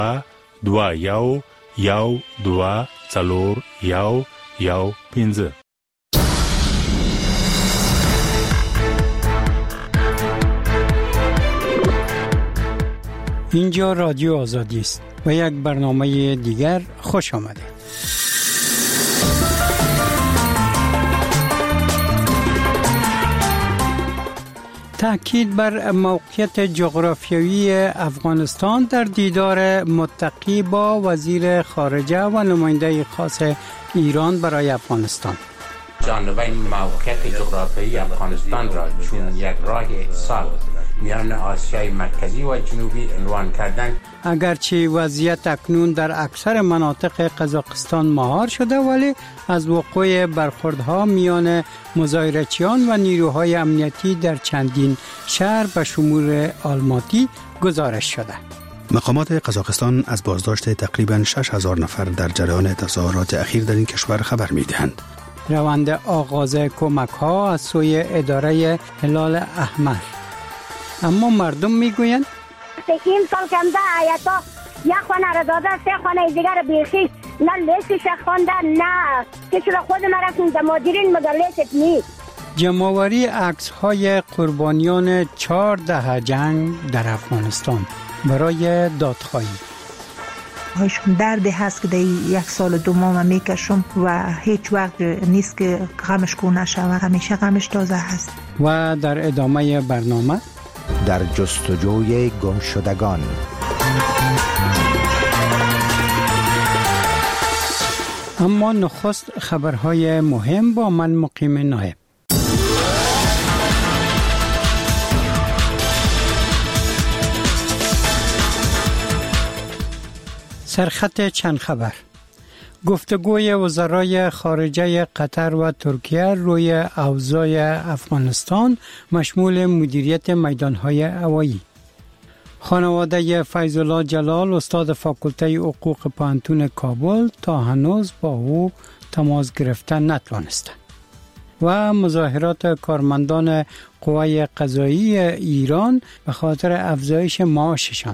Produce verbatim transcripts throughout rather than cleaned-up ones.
دو یو یو دو چلور یو یو پینزه. اینجا رادیو آزادی است و یک برنامه دیگر خوش آمده. تأکید بر موقعیت جغرافیایی افغانستان در دیدار متقی با وزیر خارجه و نماینده خاص ایران برای افغانستان. جانبین موقعیت جغرافیایی افغانستان را چون یک راه اتصال میان آسیای مرکزی و جنوبی عنوان کردن. اگرچه وضعیت اکنون در اکثر مناطق قزاقستان مهار شده، ولی از وقوع برخوردها میان مظاهرچیان و نیروهای امنیتی در چندین شهر به شمول آلماتی گزارش شده. مقامات قزاقستان از بازداشت تقریباً شش هزار نفر در جریان تظاهرات اخیر در این کشور خبر می‌دهند. روند آغاز کمک‌ها از سوی اداره هلال احمر. اما مردم میگویند این سال کنده آیتا یک خانه را داده، سه خانه دیگر بیخی نه لیستش خونده نه کسی را خود مرسون در مادرین مگر لیست نیست. جمع‌آوری عکس‌های قربانیان چهار دهه جنگ در افغانستان برای دادخواهی. هاشون درد هست که در یک سال دو ماه میکشم و هیچ وقت نیست که غمش کو نشه و همیشه غمش تازه هست. و در ادامه برنامه در جستجوی گم شدگان. اما نخست خبرهای مهم با من مقیم نایب. سرخط چند خبر. گفتگوی وزرای خارجه قطر و ترکیه روی اوضاع افغانستان مشمول مدیریت میدانهای هوایی. خانواده فیض‌الله جلال استاد فاکولته حقوق پانتون کابل تا هنوز با او تماس گرفتن نتوانسته. و مظاهرات کارمندان قوای قضایی ایران به خاطر افزایش معاششان.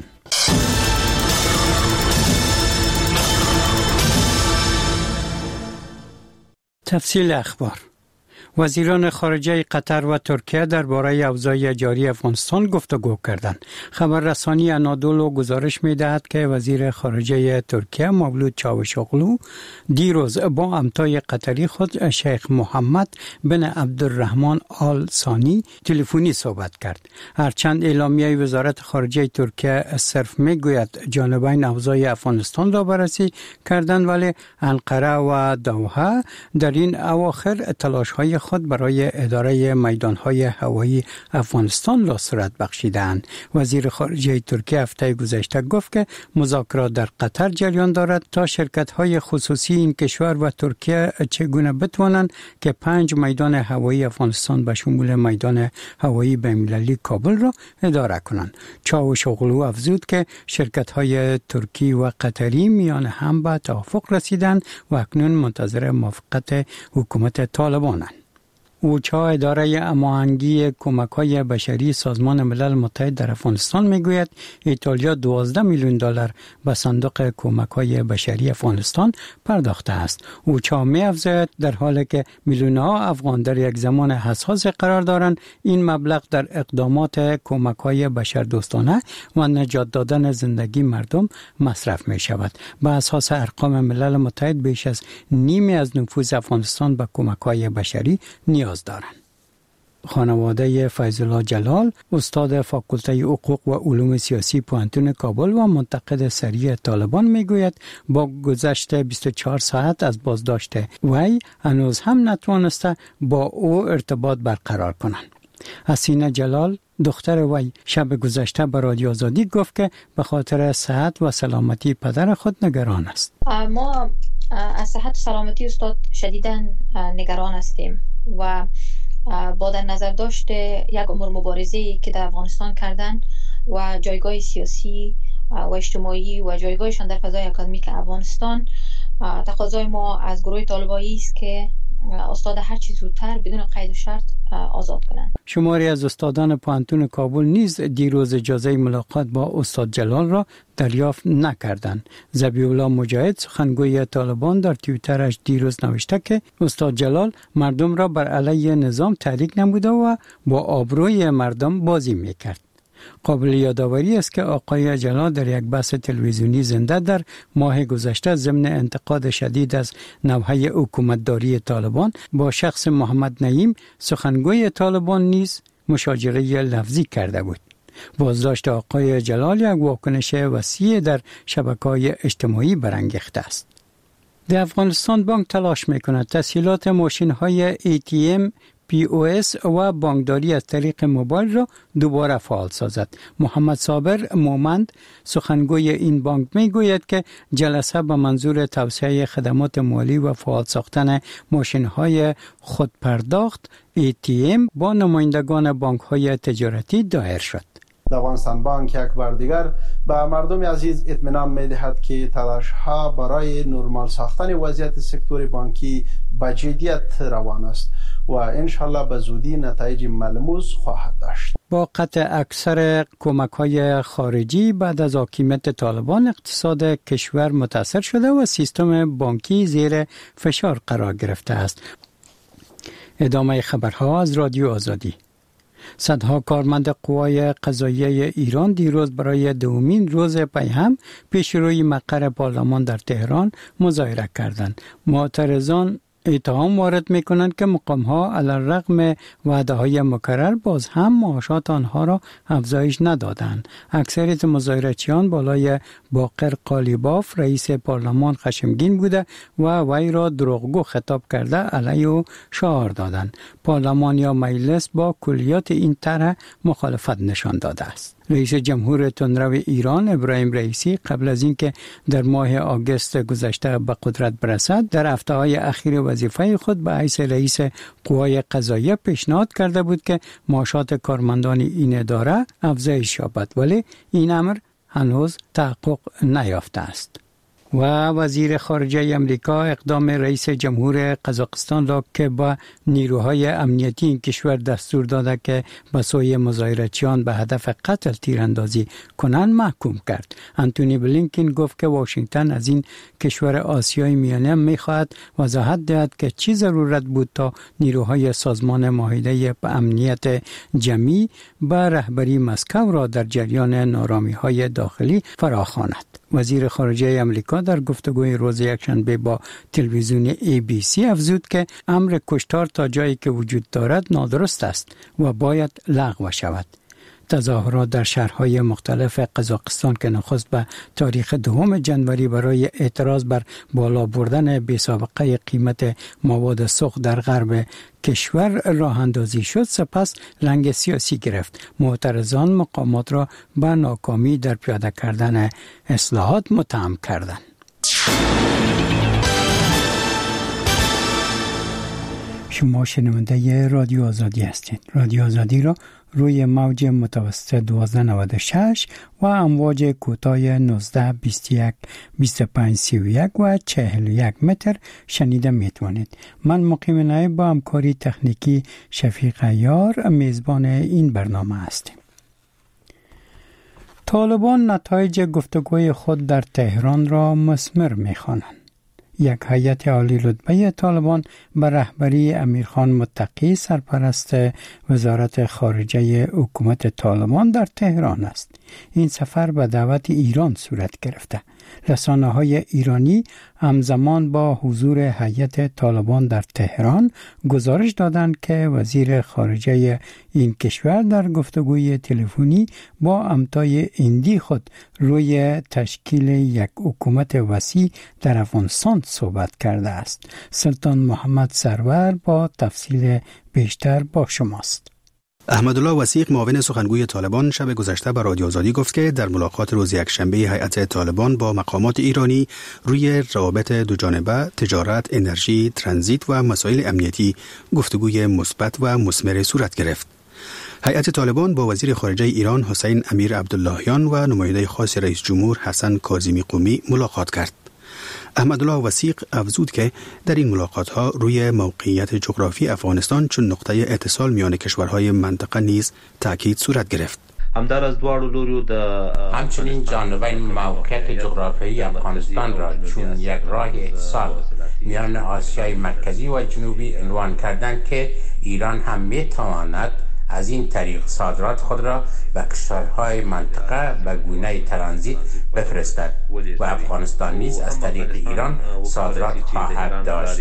تفصیل اخبار. وزیران خارجه قطر و ترکیه درباره اوضاع جاری افغانستان گفتگو کردند. خبررسانی انادولو گزارش می‌دهد که وزیر خارجه ترکیه مولود چاوشاغلو دیروز با همتای قطری خود شیخ محمد بن عبدالرحمن آل ثانی تلفنی صحبت کرد. هرچند اعلامیه وزارت خارجه ترکیه صرف میگوید جانبین اوضاع افغانستان را بررسی کردند، ولی انقره و دوحه در این اواخر تلاش‌های خود برای اداره میدانهای هوایی افغانستان را صورت بخشیدند. وزیر خارجه ترکیه هفته گذشته گفت که مذاکرات در قطر جریان دارد تا شرکت‌های خصوصی این کشور و ترکیه چگونه بتوانند که پنج میدان هوایی افغانستان به شمول میدان هوایی بین‌المللی کابل را اداره کنند. چاوشاغلو افزود که شرکت‌های ترکی و قطری میان هم به توافق رسیدند و اکنون منتظر موافقت حکومت طالبانند. اوچا اداره هماهنگی کمک‌های بشری سازمان ملل متحد در افغانستان میگوید ایتالیا دوازده میلیون دلار به صندوق کمک‌های بشری افغانستان پرداخته است. اوچا می‌افزاید در حالی که میلیون‌ها افغان در یک زمان حساس قرار دارند، این مبلغ در اقدامات کمک‌های بشردوستانه و نجات دادن زندگی مردم مصرف می‌شود. به اساس ارقام ملل متحد بیش از نیمی از نفوذ افغانستان به کمک‌های بشری نیاز دارند. خانواده فیض‌الله جلال استاد فاکولته حقوق و علوم سیاسی پانتون کابل و منتقد سریع طالبان میگوید با گذشت بیست و چهار ساعت از بازداشت وی هنوز هم نتوانسته با او ارتباط برقرار کنند. حسینه جلال دختر وی شب گذشته به رادیو آزادی گفت که به خاطر صحت و سلامتی پدر خود نگران است. ما از صحت و سلامتی استاد شدیداً نگران هستیم و با در نظر داشت یک عمر مبارزه‌ای که در افغانستان کردن و جایگاه سیاسی و اجتماعی و جایگاهشان در فضای اکادمیک افغانستان، تقاضای ما از گروه طالبایی است که استاد هر چی زودتر بدون قید و شرط آزاد کنند. شماری از استادان پانتون کابل نیز دیروز اجازه ملاقات با استاد جلال را دریافت نکردند. ذبیح الله مجاهد سخنگوی طالبان در توییترش دیروز نوشته که استاد جلال مردم را بر علیه نظام تحریک نموده و با آبروی مردم بازی میکرد. قابل یادآوری است که آقای جلال در یک بحث تلویزیونی زنده در ماه گذشته ضمن انتقاد شدید از نوحه حکومتداری طالبان با شخص محمد نعیم سخنگوی طالبان نیز مشاجره لفظی کرده بود. بازداشت آقای جلال یک واکنش وسیع در شبکه‌های اجتماعی برانگیخته است. در افغانستان بانک تلاش می‌کند تسهیلات ماشین‌های ای تی ام پی او اس و بانکداری از طریق موبایل را دوباره فعال سازد. محمد صابر مومند سخنگوی این بانک می گوید که جلسه به منظور توسعه خدمات مالی و فعال ساختن ماشین های خودپرداخت ای تی ام با نمایندگان بانک های تجارتی دایر شد. افغانستان بانک یک بار دیگر به مردم عزیز اطمینان می دهد که تلاش ها برای نرمال ساختن وضعیت سکتور بانکی به جدیت روان است و انشالله به زودی نتایج ملموس خواهد داشت. با قطع اکثر کمک‌های خارجی بعد از حاکمیت طالبان اقتصاد کشور متاثر شده و سیستم بانکی زیر فشار قرار گرفته است. ادامه خبرها از رادیو آزادی. صدها کارمند قوای قضاییه ایران دیروز برای دومین روز پیهم پیش روی مقر پارلمان در تهران مظاهره کردند. معترضان اتهام وارد می کنند که مقام ها علیرغم وعده های مکرر باز هم معاشات آنها را افزایش ندادند. اکثریت مظاهرچیان بالای باقر قالیباف رئیس پارلمان خشمگین بوده و وی را دروغگو خطاب کرده علیه او شعار دادند. پارلمان یا مجلس با کلیات این طرح مخالفت نشان داده است. رئیس جمهور تندرو ایران ابراهیم رئیسی قبل از اینکه در ماه آگوست گذشته به قدرت برسد در هفته‌های اخیر وظیفه خود به حیث رئیس قوای قضاییه پیشنهاد کرده بود که معاشات کارمندان این اداره افزایش یابد، ولی این امر هنوز تحقق نیافته است. و وزیر خارجه امریکا اقدام رئیس جمهور قزاقستان را که با نیروهای امنیتی این کشور دستور داده که به سوی مظاهرچیان به هدف قتل تیراندازی کنند محکوم کرد. انتونی بلینکن گفت که واشنگتن از این کشور آسیای میانه می‌خواهد وضاحت دهد که چه ضرورت بود تا نیروهای سازمان معاهده امنیت جمعی به رهبری مسکو را در جریان نارامی‌های داخلی فراخواند. وزیر خارجه امریکا در گفتگوی روز یکشنبه با تلویزیون ای بی سی افزود که امر کشتار تا جایی که وجود دارد نادرست است و باید لغو شود. تظاهرات در شهرهای مختلف قزاقستان که نخست به تاریخ دوم جنوری برای اعتراض بر بالا بردن بی‌سابقه قیمت مواد سوخت در غرب کشور راه اندازی شد، سپس رنگ سیاسی گرفت. معترضان مقامات را به ناکامی در پیاده کردن اصلاحات متهم کردند. شما شنونده رادیو آزادی هستید. رادیو آزادی را روی موج متوسط دوازده نود و شش و امواج کوتاه نوزده بیست و یک بیست و پنج سی و یک و چهل و یک متر شنیده میتوانید. من مقیم نایب با همکاری تکنیکی شفیق عیار میزبان این برنامه هستیم. طالبان نتایج گفتگوی خود در تهران را مثمر میخوانند. یک هیئت عالی رتبه طالبان به رهبری امیرخان متقی سرپرست وزارت خارجه حکومت طالبان در تهران است. این سفر به دعوت ایران صورت گرفته. رسانه‌های ایرانی همزمان با حضور هیئت طالبان در تهران گزارش دادند که وزیر خارجه این کشور در گفتگوی تلفنی با همتای هندی خود روی تشکیل یک حکومت وسیع در افغانستان صحبت کرده است. سلطان محمد سرور با تفصیل بیشتر با شماست. احمدالله وثیق معاون سخنگوی طالبان شب گذشته به رادیو آزادی گفت که در ملاقات روز یکشنبه هیئت طالبان با مقامات ایرانی روی روابط دوجانبه، تجارت، انرژی، ترانزیت و مسائل امنیتی گفتگوی مثبت و مثمر صورت گرفت. هیئت طالبان با وزیر خارجه ایران حسین امیر عبداللهیان و نماینده خاص رئیس جمهور حسن کاظمی قمی ملاقات کرد. احمدالله وثیق افزود که در این ملاقات ها روی موقعیت جغرافی افغانستان چون نقطه اتصال میان کشورهای منطقه نیز تاکید صورت گرفت. همدار از دوار لوریو د همچنین جانبین موقعیت جغرافیایی افغانستان را چون یک راه اتصال میان آسیای مرکزی و جنوبی عنوان کردند که ایران هم میتواند از این طریق صادرات خود را به کشورهای منطقه به گونه ترانزیت بفرستد و افغانستان نیز از طریق ایران صادرات خواهد داشت.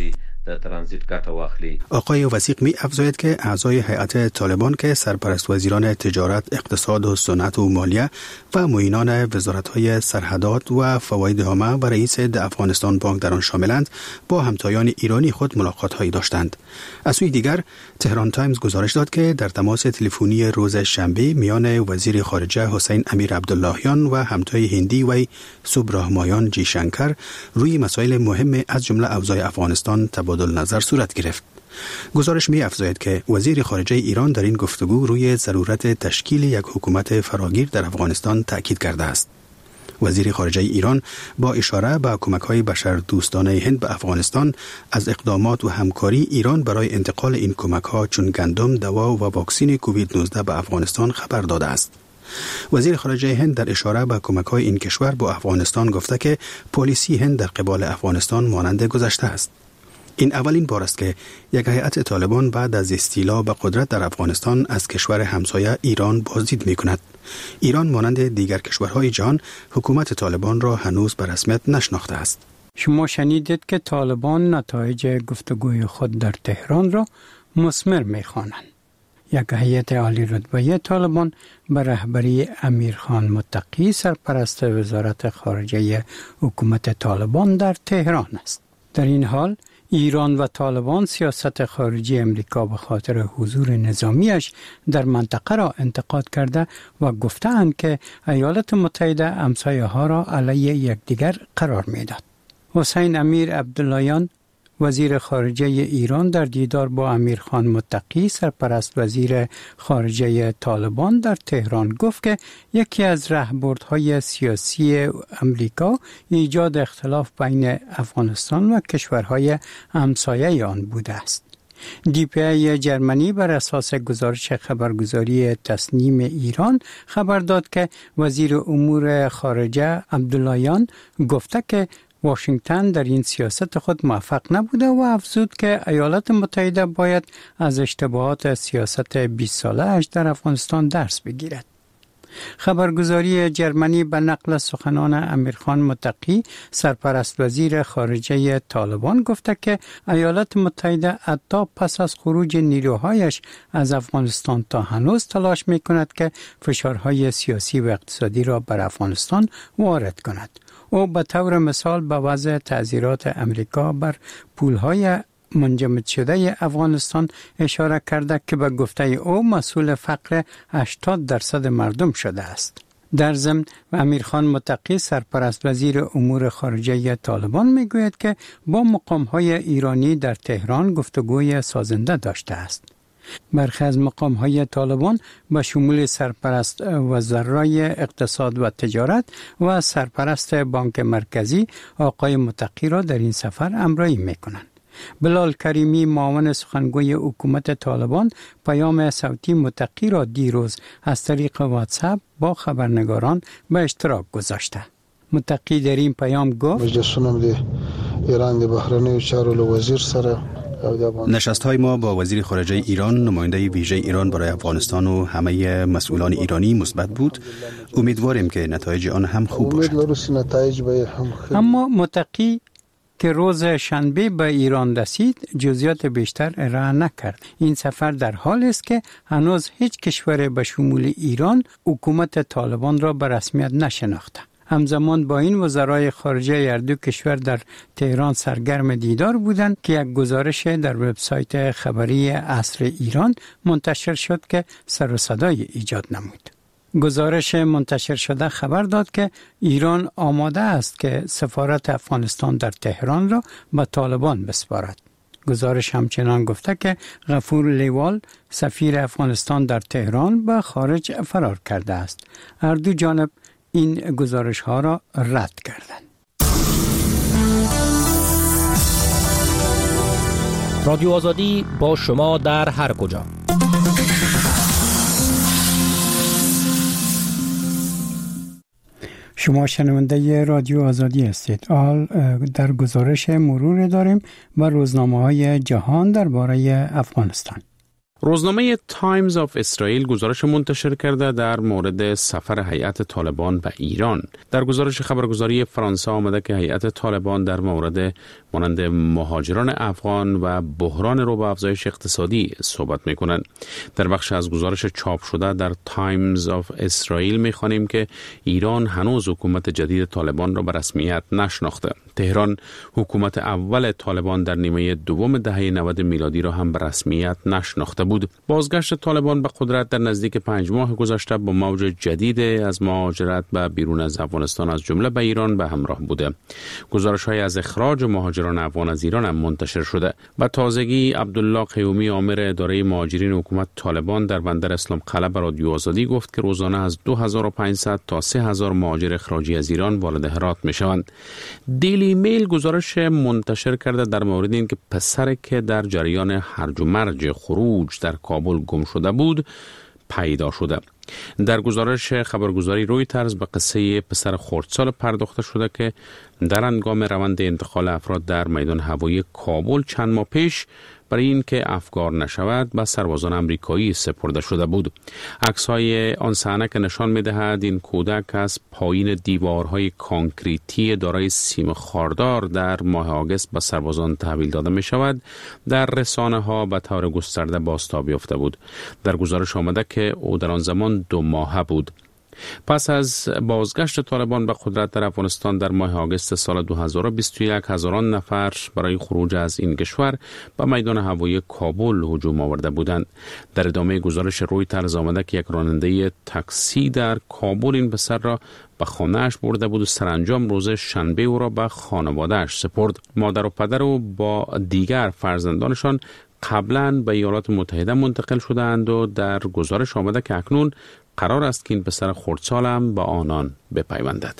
آقای وثیق می افزاید که اعضای هیئت طالبان که سرپرست وزیران تجارت، اقتصاد و صنعت و مالیه و معینان وزارت‌های سرحدات و فواید عامه و رئیس د افغانستان بانک در آن شاملند با همتایان ایرانی خود ملاقات‌هایی داشتند. از سوی دیگر تهران تایمز گزارش داد که در تماس تلفنی روز شنبه میان وزیر خارجه حسین امیر عبداللهیان و همتای هندی وی سبرامایان جی شنکر روی مسائل مهم از جمله اوضاع افغانستان تبادل نظر صورت گرفت. گزارش می افزاید که وزیر خارجه ایران در این گفتگو روی ضرورت تشکیل یک حکومت فراگیر در افغانستان تاکید کرده است. وزیر خارجه ایران با اشاره به کمک‌های بشردوستانه هند به افغانستان از اقدامات و همکاری ایران برای انتقال این کمک‌ها چون گندم، دوا و واکسن کووید نوزده به افغانستان خبر داده است. وزیر خارجه هند در اشاره به کمک‌های این کشور با افغانستان گفته که پالیسی هند در قبال افغانستان مانند گذشته است. این اولین بار است که یک هیئت طالبان بعد از استیلا به قدرت در افغانستان از کشور همسایه ایران بازدید می کند. ایران مانند دیگر کشورهای جهان حکومت طالبان را هنوز به رسمیت نشناخته است. شما شنیدید که طالبان نتایج گفتگوی خود در تهران را مثمر می خوانند. یک هیئت عالی رتبه طالبان به رهبری امیرخان متقی سرپرست وزارت خارجه حکومت طالبان در تهران است. در این حال ایران و طالبان سیاست خارجی امریکا به خاطر حضور نظامیش در منطقه را انتقاد کرده و گفتند که ایالات متحده همسایه ها را علیه یکدیگر قرار میداد. حسین امیر عبداللهیان وزیر خارجه ایران در دیدار با امیرخان متقی سرپرست وزیر خارجه طالبان در تهران گفت که یکی از راهبردهای سیاسی امریکا ایجاد اختلاف بین افغانستان و کشورهای همسایه آن بوده است. دی پی ای جرمنی بر اساس گزارش خبرگزاری تسنیم ایران خبر داد که وزیر امور خارجه عبداللهیان گفته که واشنگتن در این سیاست خود موفق نبوده و افزود که ایالات متحده باید از اشتباهات سیاست بیست ساله اش در افغانستان درس بگیرد. خبرگزاری جرمنی به نقل سخنان امیرخان متقی سرپرست وزیر خارجه طالبان گفته که ایالات متحده حتی پس از خروج نیروهایش از افغانستان تا هنوز تلاش می کند که فشارهای سیاسی و اقتصادی را بر افغانستان وارد کند. او به طور مثال به وضع تعزیرات امریکا بر پولهای منجمد شده افغانستان اشاره کرده که به گفته او مسئول فقر هشتاد درصد مردم شده است. در ضمن امیرخان متقی سرپرست وزیر امور خارجه طالبان میگوید که با مقام‌های ایرانی در تهران گفتگوی سازنده داشته است. برخی از مقام‌های طالبان به شمول سرپرست وزرای اقتصاد و تجارت و سرپرست بانک مرکزی آقای متقی را در این سفر همراهی می‌کنند. بلال کریمی معاون سخنگوی حکومت طالبان پیام صوتی متقی را دیروز از طریق واتساپ با خبرنگاران به اشتراک گذاشته. متقی در این پیام گفت مجلسونم دی ایران دی بهرنی چارو وزیر سره نشست‌های ما با وزیر خارجه ایران، نماینده ویژه ایران برای افغانستان و همه مسئولان ایرانی مثبت بود. امیدواریم که نتایج آن هم خوب باشد. اما متقی که روز شنبه به ایران رسید جزئیات بیشتر ارائه نکرد. این سفر در حال است که هنوز هیچ کشور به شمول ایران حکومت طالبان را به رسمیت نشناخته. همزمان با این وزرای خارجه هر دو کشور در تهران سرگرم دیدار بودند که یک گزارش در وبسایت خبری عصر ایران منتشر شد که سر و صدای ایجاد نمود. گزارش منتشر شده خبر داد که ایران آماده است که سفارت افغانستان در تهران را به طالبان بسپارد. گزارش همچنان گفته که غفور لیوال سفیر افغانستان در تهران به خارج فرار کرده است. هر دو جانب این گزارش ها را رد کردند. رادیو آزادی با شما در هر کجا. شما شنونده رادیو آزادی هستید. حال در گزارش مرور داریم و روزنامه‌های جهان درباره افغانستان. روزنامه تایمز آف اسرائیل گزارش منتشر کرده در مورد سفر هیئت طالبان به ایران. در گزارش خبرگزاری فرانسه آمده که هیئت طالبان در مورد مانند مهاجران افغان و بحران رو به افزایش اقتصادی صحبت میکنند. در بخش از گزارش چاپ شده در تایمز آف اسرائیل میخوانیم که ایران هنوز حکومت جدید طالبان را به رسمیت نشناخته. تهران حکومت اول طالبان در نیمه دوم دهه نود میلادی را هم به رسمیت نشناخته بود. بازگشت طالبان به قدرت در نزدیک پنج ماه گذشته با موج جدید از مهاجرت به بیرون از افغانستان از جمله به ایران به همراه بوده. گزارش‌های از اخراج مهاجران افغان از ایران هم منتشر شده. و تازگی عبدالله قیومی آمر اداره مهاجرین حکومت طالبان در بندر اسلام قلعه به رادیو آزادی گفت که روزانه از دو هزار و پانصد تا سه هزار مهاجر اخراجی از ایران وارد هرات می‌شوند. دیلی میل گزارش منتشر کرده در مورد این که پسری که در جریان هرج و مرج خروج در کابل گم شده بود پیدا شده. در گزارش خبرگزاری رویترز به قصه پسر خردسال پرداخته شده که در هنگام روند انتقال افراد در میدان هوایی کابل چند ماه پیش برای اینکه افگار نشود به سربازان امریکایی سپرده شده بود. عکس‌های آن صحنه که نشان می‌دهد این کودک از پایین دیوارهای کانکریتی دارای سیم خاردار در ماه آگوست به سربازان تحویل داده می‌شود در رسانه‌ها به طور گسترده بازتاب یافته بود. در گزارش آمده که او در آن زمان دو ماهه بود. پس از بازگشت طالبان به قدرت در افغانستان در ماه آگوست سال دو هزار و بیست و یک هزاران نفر برای خروج از این کشور به میدان هوایی کابل هجوم آورده بودند. در ادامه گزارش رویترز آمده که یک راننده تاکسی در کابل این پسر را به خانه‌اش برده بود و سرانجام روز شنبه او را به خانواده‌اش سپرد. مادر و پدر او با دیگر فرزندانشان قبلا به ایالات متحده منتقل شدند و در گزارش آمده که اکنون قرار است که این پسر خردسال هم با آنان بپیوندد.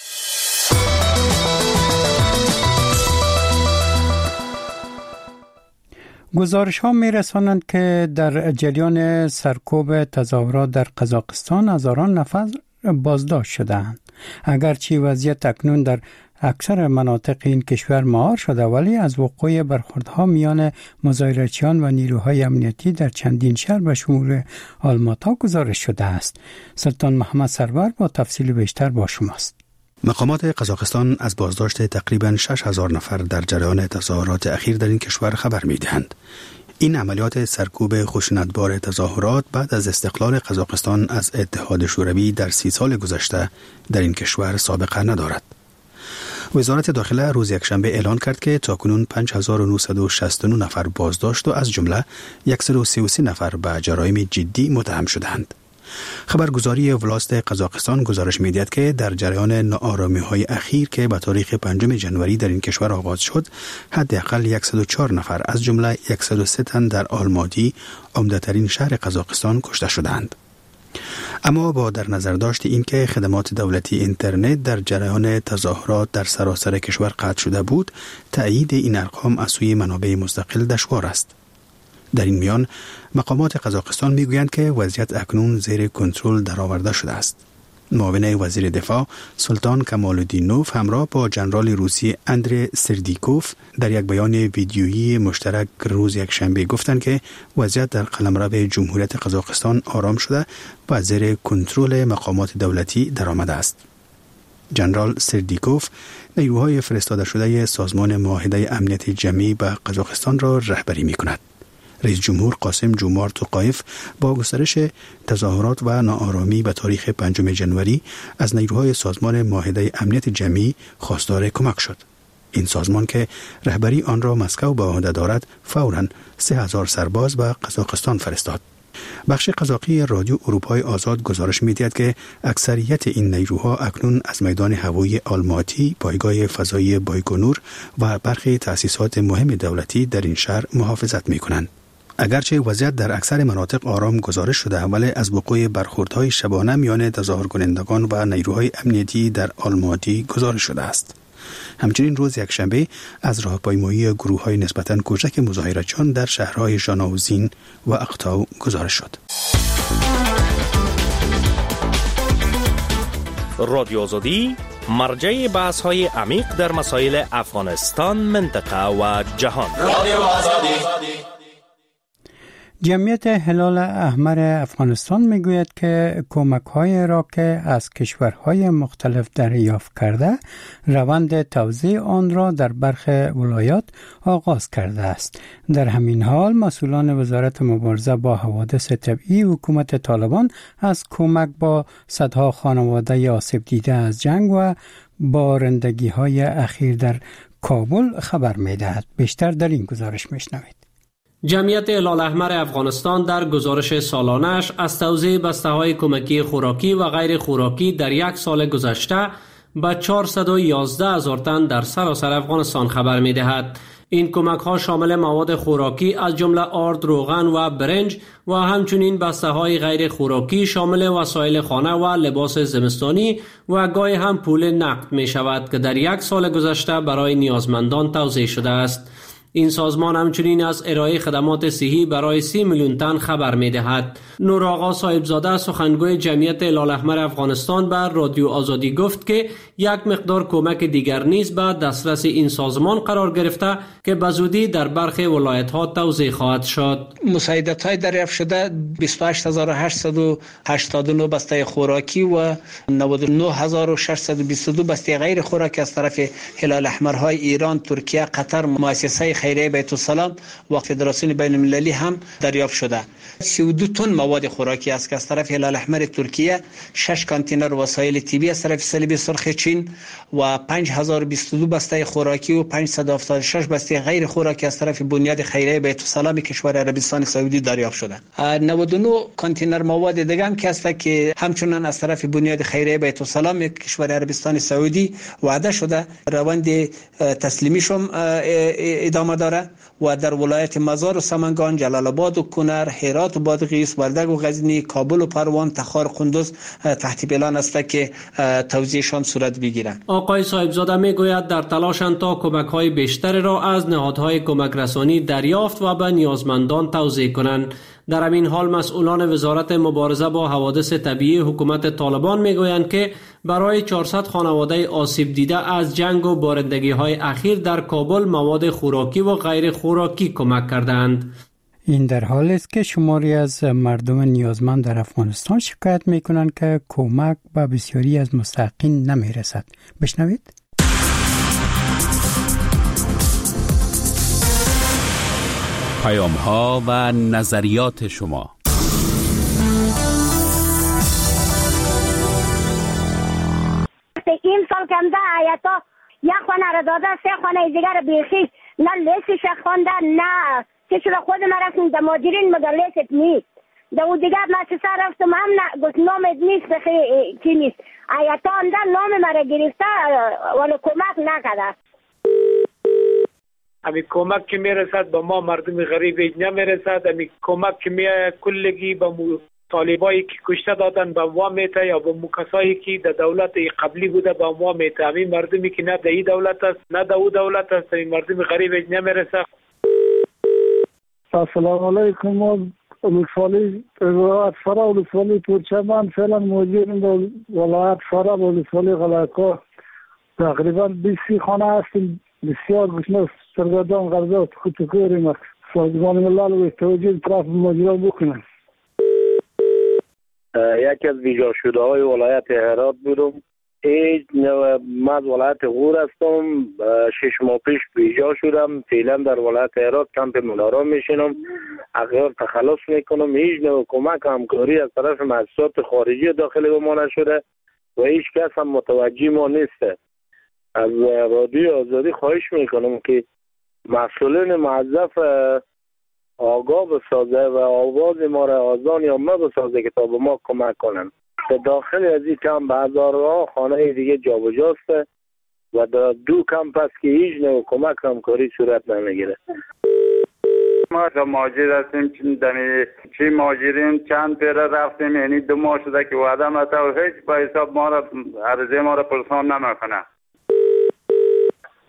گزارش ها می رسانند که در جریان سرکوب تظاهرات در قزاقستان هزاران نفر بازداشت شدند. اگرچه وضعیت اکنون در اکثر مناطق این کشور مهار شده ولی از وقوع برخوردها میان مظاهرچیان و نیروهای امنیتی در چندین شهر به شمول آلماتا گزارش شده است. سلطان محمد سرور با تفصیل بیشتر با شماست. مقامات قزاقستان از بازداشت تقریباً شش هزار نفر در جریان تظاهرات اخیر در این کشور خبر می‌دهند. این عملیات سرکوب خشونتبار تظاهرات بعد از استقلال قزاقستان از اتحاد شوروی در سی سال گذشته در این کشور سابقه ندارد. وزارت داخله روز یکشنبه اعلان کرد که تاکنون پنج هزار و نهصد و شصت و نه نفر بازداشت و از جمله صد و سی و سه نفر به جرایم جدی متهم شدند. خبرگزاری ولاست قزاقستان گزارش می‌دهد که در جریان ناآرامی‌های اخیر که به تاریخ پنجم ژانویه در این کشور آغاز شد، حداقل صد و چهار نفر از جمله صد و سه تن در آلماتی، عمده‌ترین شهر قزاقستان، کشته شدند. اما با در نظر داشت این که خدمات دولتی اینترنت در جریان تظاهرات در سراسر کشور قطع شده بود، تأیید این ارقام از سوی منابع مستقل دشوار است. در این میان مقامات قزاقستان میگویند که وضعیت اکنون زیر کنترل درآورده شده است. معاون وزیر دفاع سلطان کمال‌الدینوف همراه با ژنرال روسی اندری سردیکوف در یک بیان ویدیویی مشترک روز یکشنبه گفتند که وضعیت در قلمرو جمهوریت قزاقستان آرام شده و زیر کنترل مقامات دولتی درآمده است. ژنرال سردیکوف نیروهای فرستاده شده سازمان معاهده امنیت جمعی به قزاقستان را رهبری می‌کند. رئیس جمهور قاسم جومارت توقایف با گسترش تظاهرات و ناآرامی به تاریخ پنجم ژانویه از نیروهای سازمان معاهده امنیت جمعی خواستار کمک شد. این سازمان که رهبری آن را مسکو به عهده دارد فوراً سه هزار سرباز به قزاقستان فرستاد. بخش قزاقی رادیو اروپای آزاد گزارش می‌دهد که اکثریت این نیروها اکنون از میدان هوایی آلماتی، پایگاه فضایی بایکونور و برخی تأسیسات مهم دولتی در این شهر محافظت می‌کنند. اگرچه وضعیت در اکثر مناطق آرام گزارش شده ولی از وقوع برخوردهای شبانه میان تظاهرکنندگان و نیروهای امنیتی در آلماتی گزارش شده است. همچنین روز یکشنبه از راهپیمایی گروه‌های نسبتاً کوچک مظاهره‌جویان در شهرهای ژاناوزین و اقتاو گزارش شد. رادیو آزادی مرجع بحث‌های عمیق در مسائل افغانستان، منطقه و جهان. رادیو آزادی. جمعیت هلال احمر افغانستان میگوید که کمک‌های را که از کشورهای مختلف دریافت کرده، روند توزیع آن را در برخی ولایات آغاز کرده است. در همین حال مسئولان وزارت مبارزه با حوادث طبیعی حکومت طالبان از کمک با صدها خانواده آسیب دیده از جنگ و بارندگی‌های اخیر در کابل خبر می‌دهد. بیشتر در این گزارش می‌شنوید. جمعیت هلال احمر افغانستان در گزارش سالانه‌اش از توزیع بسته‌های کمکی خوراکی و غیر خوراکی در یک سال گذشته به چهارصد و یازده هزار تن در سراسر افغانستان خبر می‌دهد. این کمک‌ها شامل مواد خوراکی از جمله آرد، روغن و برنج و همچنین بسته‌های غیر خوراکی شامل وسایل خانه و لباس زمستانی و گاهی هم پول نقد می‌شود که در یک سال گذشته برای نیازمندان توزیع شده است. این سازمان همچنین از ارائه خدمات صحی برای سی میلیون تن خبر می‌دهد. نور آقا صاحبزاده سخنگوی جمعیت هلال احمر افغانستان بر رادیو آزادی گفت که یک مقدار کمک دیگر نیز به دسترس این سازمان قرار گرفته که به زودی در برخی ولایت‌ها توزیع خواهد شد. مساعدت‌های دریافت شده بیست و هشت هزار و هشتصد و هشتاد و نه بسته خوراکی و نود و نه هزار و ششصد و بیست و دو بسته غیر خوراکی از طرف هلال احمرهای ایران، ترکیه، قطر، مؤسسه خیریه بیت السلام و فدراسیون بین المللی هم دریافت شده. سی و دو تن مواد خوراکی است که از طرف هلال احمر ترکیه، شش کانتینر وسایل طبی از طرف صلیب سرخ چین و پنج هزار و بیست و دو بسته خوراکی و پانصد و هفتاد و شش بسته غیر خوراکی از طرف بنیاد خیریه بیت السلام کشور عربستان سعودی دریافت شده. نود و نه کانتینر مواد دیگه هم که است که همچنان از طرف بنیاد خیریه بیت السلام کشور عربستان سعودی وعده شده روند تسلیمیشون ادامه داره و در ولایت مزار و سمنگان، جلال آباد و کنر، هرات و بادغیس، وردگ و غزنی، کابل و پروان، تخار، قندوز تحت اعلان است که توزیعشان صورت بگیرند. آقای صاحبزاده میگوید در تلاشند تا کمک‌های بیشتر را از نهادهای کمک رسانی دریافت و به نیازمندان توزیع کنند. در همین حال مسئولان وزارت مبارزه با حوادث طبیعی حکومت طالبان میگویند که برای چهارصد خانواده آسیب دیده از جنگ و بارندگی‌های اخیر در کابل مواد خوراکی و غیر خوراکی کمک کردند. این در حالی است که شماری از مردم نیازمند در افغانستان شکایت میکنند که کمک به بسیاری از مستحقین نمیرسد. بشنوید. پیام ها و نظریات شما. این سال کمده آیتا یک خانه را داده، سه خانه دیگر بیخی نه لیسش خوانده نه که شده خود ما رفتیم در ماجرین مگر لیست نیست. در اون دیگر مؤسسه رفتم هم نه گفت نامت نیست کی نیست. آیتا اندر نام مرا گرفته ولی کمک نکرده. امی کمک که میرسد به ما مردم غریب نمیرسد. امی کمک که می کلگی به طالبایی که کشته دادن به ما میته یا به مکسایی که در دولت قبلی بوده به ما میته. امی مردمی که نه در این دولت است نه در او دولت است امی مردم غریب نمیرسد. السلام علیکم. ما ولسوالی ولایت فرا ولسوالی پورچمان فعلا موجودیم در ولایت فرا ولسوالی غلقا. تقریبا بیست خانه هستیم. بسیار گشنه سرگردان غرضات خودکوریم. سازمان ملل و توجیه طرف ماجرا بکنن. یکی از بیجا شده های ولایت هرات بودم. ایج من از ولایت غور هستم. شش ماه پیش بیجا شدم. فعلا در ولایت هرات کمپ منارا میشینم. اگر تخلص میکنم هیچ نوع کمک همکاری از طرف مؤسسات خارجی داخل به ما نشده و هیچ کس هم متوجه ما نیست. از رادیو آزادی خواهش میکنم که مسئولین موظف آگاه بسازه و آواز ما را آزان یا ما بسازه که تا به ما کمک کنن. در داخل از این کمپ به هزارها خانه دیگه جابجاست و در دو کمپ است که هیچ نوع کمک همکاری صورت نمیگیره. ما در مهاجر هستیم. چی مهاجرین چند پیره رفتیم، یعنی دو ماه شده که وعده متا و هیچ با حساب ما را عرضه ما را پرسان نمیکنه.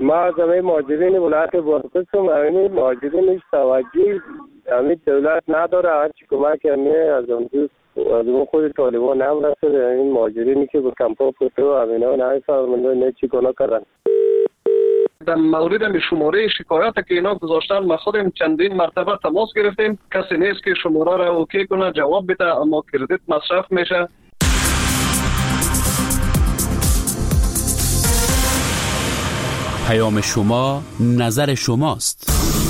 ما از همه مهاجرین ولایت بادغیس هم همین مهاجرینش توجه همین دولت نداره. هرچی کمک همین از اون دوست از اون خود طالبان هم رسده. همین مهاجرینی که به کمپا پوته و همین ها نمیفهمنده نه چی گناه کردن. در مورد شماره شکایت که اینا گذاشتن ما خودم چندین مرتبه تماس گرفتیم، کسی نیست که شماره را اوکی کنه جواب بده، اما کردیت مصرف میشه. پیام شما نظر شماست.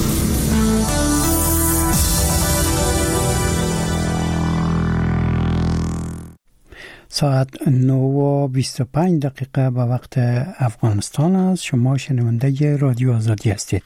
ساعت نه و بیست و پنج دقیقه به وقت افغانستان است. شما شنونده رادیو آزادی هستید.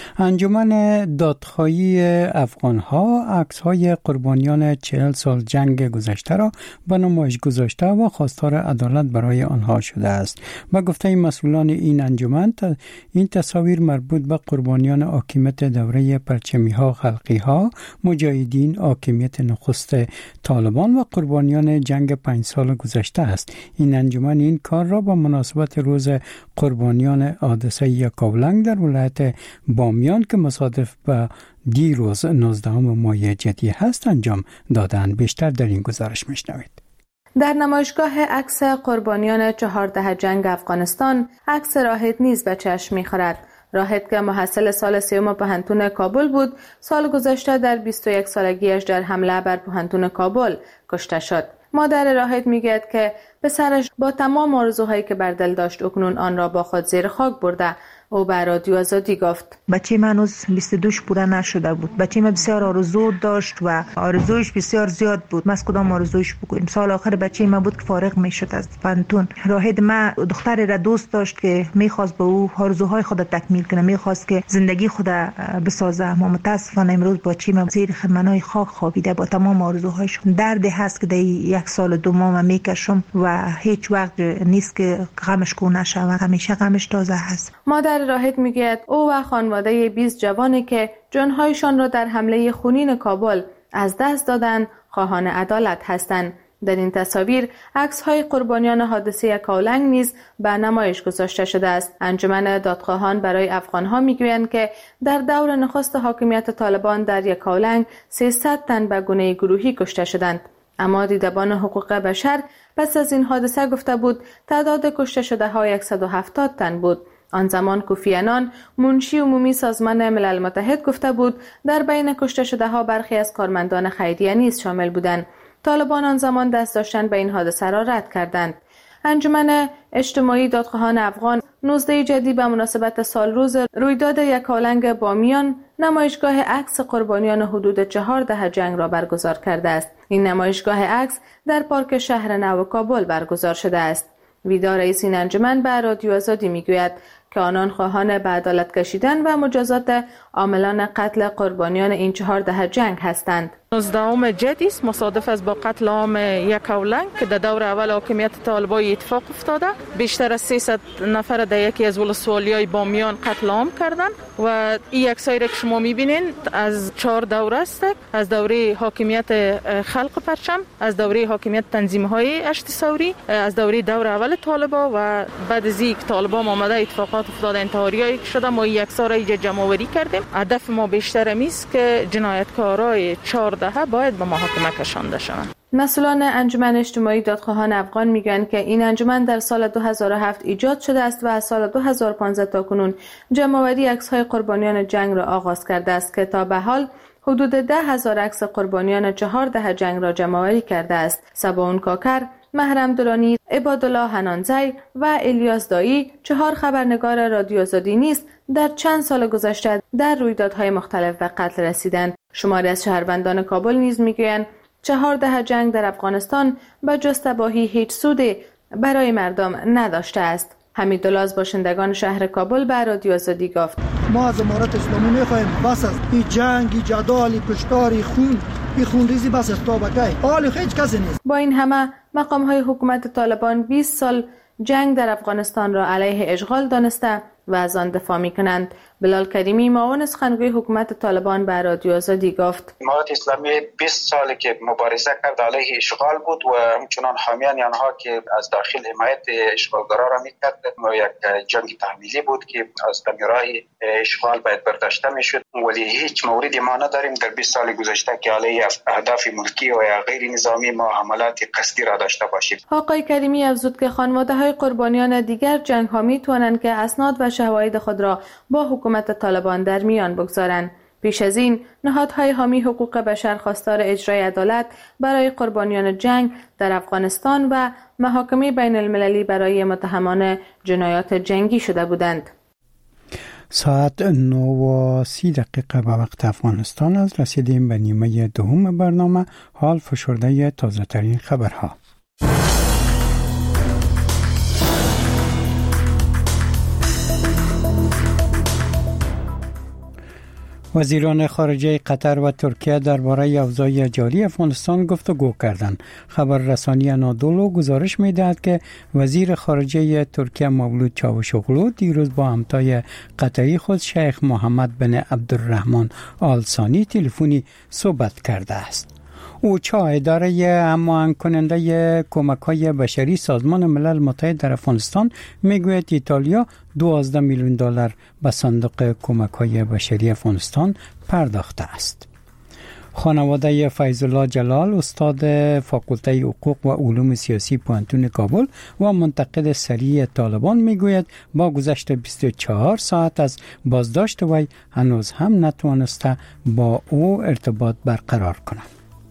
انجمن دادخواهی افغان‌ها عکس‌های قربانیان چهل سال جنگ گذشته را به نمایش گذاشته و خواستار عدالت برای آنها شده است. با گفته مسئولان این انجمن، این تصاویر مربوط به قربانیان حاکمیت دوره پرچمی‌ها خلقی‌ها، مجاهدین حاکمیت نخست طالبان و قربانیان جنگ پنج سال گذشته است. این انجمن این کار را با مناسبت روز قربانیان حادثه یکاولنگ در ولایت بامیان که مصادف به دیروز نوزدهم ماه جدی هست انجام دادن. بیشتر در این گزارش میشنوید. در نمایشگاه عکس قربانیان چهارده جنگ افغانستان عکس راهد نیز به چشم می‌خورد. راهد که محصل سال سیوم پهنتون کابل بود، سال گذشته در بیست و یک سالگیش در حمله بر پهنتون کابل کشته شد. مادر راهد میگوید که پسرش با تمام آرزوهایی که بر دل داشت اکنون آن را با خود زیر خاک برده. او به رادیو آزادی گفت بچه من هنوز بیست و دو پوره نشده بود. بچه من بسیار آرزو داشت و آرزویش بسیار زیاد بود. ما از کدام آرزویش بگویم؟ سال آخر بچه من بود که فارغ میشد از پانتون. راهد ما دختری را دوست داشت که میخواست به او آرزوهای خود تکمیل کنه، میخواست که زندگی خود بسازه. اما متاسفانه امروز بچه من زیر خرمنای خاک خوابیده با تمام آرزوهایش. درد هست که در یک سال دو ماه میکشم و هیچ وقت نیست که غمش کو نشه و همیشه غمش تازه هست. مادر راهد میگوید او و خانواده بیست جوانی که جانهایشان را در حمله خونین کابل از دست دادند خواهان عدالت هستند. در این تصاویر عکس‌های قربانیان حادثه یکاولنگ نیز به نمایش گذاشته شده است. انجمن دادخواهان برای افغان‌ها میگویند که در دور نخست حاکمیت طالبان در یکاولنگ سیصد تن به گونه گروهی کشته شدند. اما دیدبان حقوق بشر پس از این حادثه گفته بود تعداد کشته شده ها صد و هفتاد تن بود. آن زمان کوفی عنان منشی عمومی سازمان ملل متحد گفته بود در بین کشته شده ها برخی از کارمندان خیریه نیز شامل بودند. طالبان آن زمان دست داشتن به این حادثه را رد کردند. انجمن اجتماعی دادخواهان افغان نوزده جدی به مناسبت سال روز رویداد یکاولنگ بامیان نمایشگاه عکس قربانیان حدود چهارده جنگ را برگزار کرده است. این نمایشگاه عکس در پارک شهر نو کابل برگزار شده است. ویدا رئیس این انجمن به رادیو آزادی میگوید که آنان خواهان به عدالت کشیدن و مجازات عاملان قتل قربانیان این چهارده جنگ هستند. نوزدهم جدی است مصادف است با قتل عام یکاولنگ که در دور اول حاکمیت طالبان اتفاق افتاده. بیشتر از سیصد نفر در یکی از ولسوالی‌های بامیان قتل عام کردند و این عکسایی که شما می‌بینید از چهار دوره است. از دوره حاکمیت خلق پرچم، از دوره حاکمیت تنظیم‌های اشتی ثوری، از دوره دور اول طالبان و بعد از اینکه طالبان آمده اتفاقات افتاده انتحاریایی که ما این عکس‌ها را اینجا جمع‌آوری کردیم. هدف ما بیشتر است که جنایتکارای چهار باید به محاکمه کشانده شوند. مسئولان انجمن اجتماعی دادخواهان افغان میگویند که این انجمن در سال دو هزار و هفت ایجاد شده است و از سال دو هزار و پانزده تا کنون جمع‌آوری عکس‌های قربانیان جنگ را آغاز کرده است که تا به حال حدود ده هزار عکس قربانیان چهارده جنگ را جمع‌آوری کرده است. سباون کاکر، محرم درانی، عبادالله حنانزی و الیاس دایی چهار خبرنگار رادیو آزادی نیز در چند سال گذشته در رویدادهای مختلف به قتل رسیدند. شماری از شهروندان کابل نیز میگویند چهارده جنگ در افغانستان به جز تباهی هیچ سودی برای مردم نداشته است. حمیدالله از باشندگان شهر کابل به رادیو آزادی گفت ما از امارت اسلامی میخوایم بس از این جنگ، جدال، کشتار، خون، این خونریزی بس از تا بکی. حال هیچ کسی نیست. با این همه مقام‌های حکومت طالبان بیست سال جنگ در افغانستان را علیه اشغال دانسته و از آن دفاع می‌کنند. بلال کریمی معاون سخنگوی حکومت طالبان به رادیو آزادی گفت: امارات اسلامی بیست ساله که مبارزه کرد علیه اشغال بود و همچنان حامیان آنها که از داخل حمایت اشغالگرا را می‌کرد و یک جنگ تحمیلی بود که از راه اشغال باید برداشته می‌شد، ولی هیچ موردی ما نداریم در بیست سال گذشته که علیه اهداف ملکی و یا غیر نظامی ما حملات قصدی را داشته باشیم. آقای کریمی افزود که خانواده‌های قربانیان دیگر جنگ‌ها می‌توانند که اسناد و شواهد خود را با حکومت طالبان در میان بگذارند. پیش از این نهادهای حامی حقوق بشر خواستار اجرای عدالت برای قربانیان جنگ در افغانستان و محاکمه بین المللی برای متهمان جنایات جنگی شده بودند. ساعت نه و سی دقیقه به وقت افغانستان است. رسیدیم به نیمه دوم برنامه. حال فشرده تازه ترین خبرها. وزیران خارجه قطر و ترکیه درباره اوضاع جاری افغانستان گفتگو کردند. خبررسانی انادولو گزارش می‌دهد که وزیر خارجه ترکیه مولود چاوشوغلو دیروز با همتای قطری خود شیخ محمد بن عبدالرحمن آل ثانی تلفنی صحبت کرده است. او چا اداره هماهنگ کننده کمک‌های بشری سازمان ملل متحد در افغانستان میگوید ایتالیا دوازده میلیون دلار به صندوق کمک‌های بشری افغانستان پرداخته است. خانواده فیض الله جلال استاد فاکولته حقوق و علوم سیاسی پوهنتون کابل و منتقد سریع طالبان میگوید با گذشت بیست و چهار ساعت از بازداشت وی هنوز هم نتوانسته با او ارتباط برقرار کند.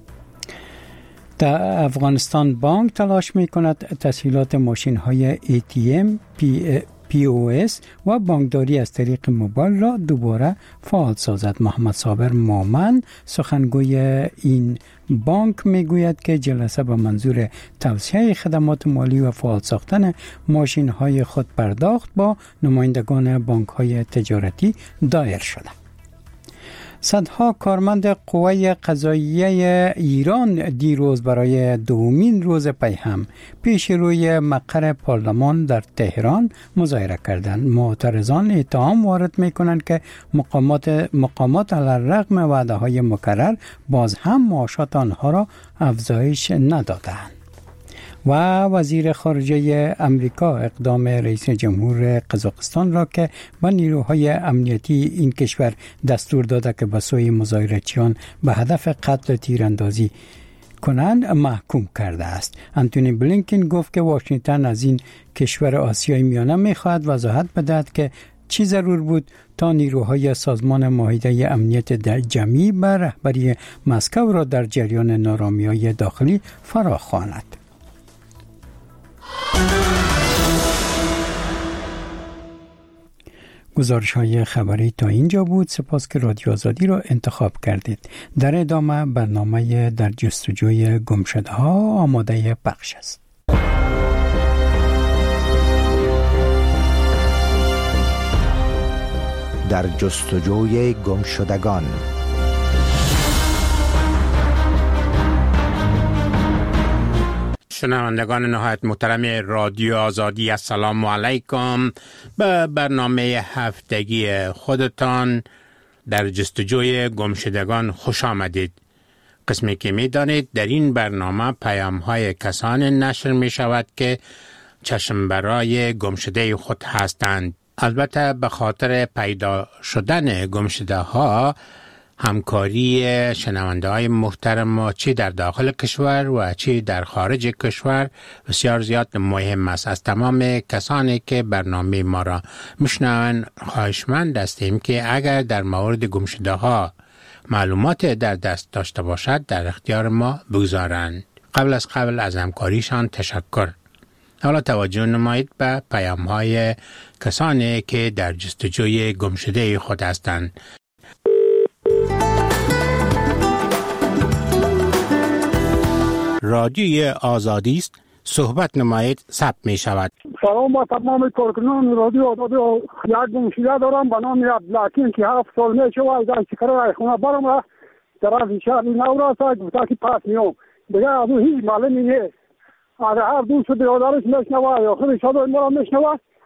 در افغانستان بانک تلاش می کند تسهیلات ماشین های ای تی ام، پی, پی او اس و بانکداری از طریق موبایل را دوباره فعال سازد. محمد صابر مومن سخنگوی این بانک می گوید که جلسه به منظور توسعه خدمات مالی و فعال ساختن ماشین های خود پرداخت با نمایندگان بانک های تجارتی دایر شده. صدها کارمند قوه قضاییه ایران دیروز برای دومین روز پیهم پیش روی مقر پارلمان در تهران مظاهره کردند. معترضان اتهام وارد می‌کنند که مقامات مقامات علیرغم وعده‌های مکرر باز هم معاشات آنها را افزایش ندادند. و وزیر خارجه امریکا اقدام رئیس جمهور قزاقستان را که با نیروهای امنیتی این کشور دستور داده که به سوی مظاهرچیان به هدف قتل تیراندازی کنند محکوم کرده است. انتونی بلینکن گفت که واشنگتن از این کشور آسیای میانه می‌خواهد وضاحت بدهد که چی ضرور بود تا نیروهای سازمان معاهده امنیت جمعی بر رهبری مسکو را در جریان نارامی‌های داخلی فراخواند. گزارش های خبری تا اینجا بود. سپاس که رادیو آزادی را انتخاب کردید. در ادامه برنامه در جستجوی گمشده ها آماده پخش است. در جستجوی گمشدگان. شنوندگان نهایت محترم رادیو آزادی، السلام علیکم. به برنامه هفتگی خودتان در جستجوی گمشدگان خوش آمدید. قسمی که می دانید در این برنامه پیام های کسان نشر می شود که چشم برای گمشده خود هستند. البته به خاطر پیدا شدن گمشده ها همکاری شنونده های محترم ما چی در داخل کشور و چی در خارج کشور بسیار زیاد مهم است. از تمام کسانی که برنامه ما را میشنوند خواهشمند هستیم که اگر در مورد گمشده ها معلومات در دست داشته باشد در اختیار ما بگذارند. قبل از قبل از همکاریشان تشکر. حالا توجه نمایید به پیام های کسانی که در جستجوی گمشده خود هستند. رادیوی آزادی است. صحبت نمایید ثبت می شود. سلام با تمام کارکنان رادیو آزادی. یک گمشده دارم به نام عبدالحکیم که هفت سال می شود از شکر خونه برم و طرف شهر نوراس گفته که پس میام دیگه از او هیچ معلومی نیست. اگر هر دوست برادرش میشنوه یا خود شده ما را میشنوه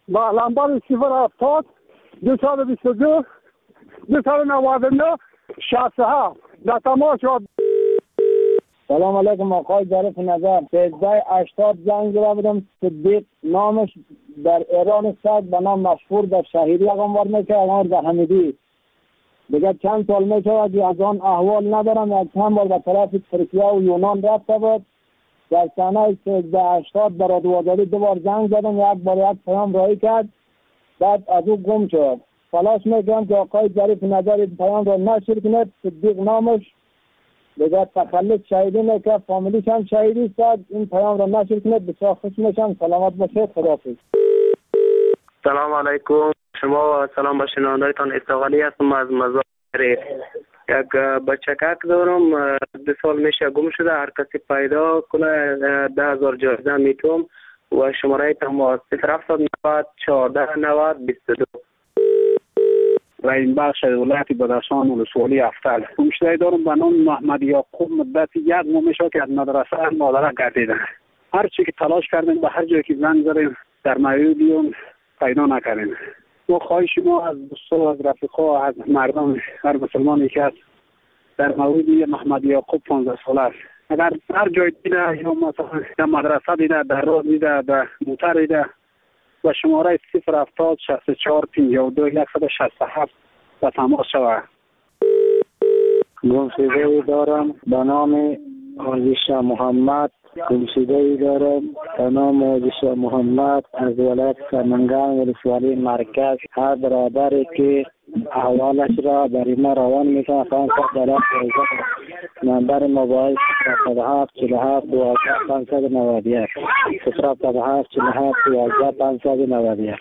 با لنبر صفر هفتاد دویست و بیست و دو دویست و نود و نه شصت و هفت در تماس شد. سلام علیکم آقای ظریف نظر. سیزده هشتاد زنگ زده بودم. صدیق نامش در ایران است به نام مشهور در شهیدی اقامت میکنه، اقامت در حمیدی. دیگه چند سال میشود که از آن احوال ندارم. یک چند بار به طرف ترکیه و یونان رفته بود. در سنه سیزده هشتاد در رادیو آزادی دو بار زنگ زدم، یک بار یک پیام راهی کرد، بعد از او گم شد. تلاش میکنم که آقای ظریف نظر پیام را نشر کنه. صدیق نامش دیگه تخلص شهیدی میکنه، فامیلیش هم شهیدی است. این پیام را نشر کنه. بسیار خوش میشم. سلامت باشید. خداحافظ. سلام علیکم. شما و سلام به شنوندگان. استقلالی هستم از مزار شریف. یک بچکک دارم، دو سال میشه گم شده. هر کسی پیدا کنه ده هزار جایزه میتونم و شماره تماس صفر هفتاد نود چهارده نود بیست و دو. و این بخش ولایت بدخشان ولسوالی افتل. گمشده دارم به نام محمد یعقوب. مدت یک ماه میشه که از مدرسه مادره گردیدن. هر چی که تلاش کردیم به هر جایی که زنگ زدیم در مویدیون پیدا نکردیم. ما خواهش ما از دوستا، از رفیقا، از مردم هر مسلمانی که است در موردی محمد یعقوب پانزده ساله است. اگر هر جای دیده یا مثلا در مدرسه دیده، در راه دیده، در موتر دیده و شماره صفر هفتاد شصت و چهار پنجاه و دو صد و شصت و هفت به تماس شود. گمشده دارم به نام آزیشا محمد. گمشده دارم به نام آزیشا محمد از ولایت سمنگان ولسوالی مرکز. هر برادری که احوالش را بر ما روان میکنه پانصد دلار نمبر موبایل صفر هفتاد و هفت چهل و هفت دوازده پانصد و نود و یک صفر هفتاد و هفت چهل و هفت دوازده پانصد و نود و یک.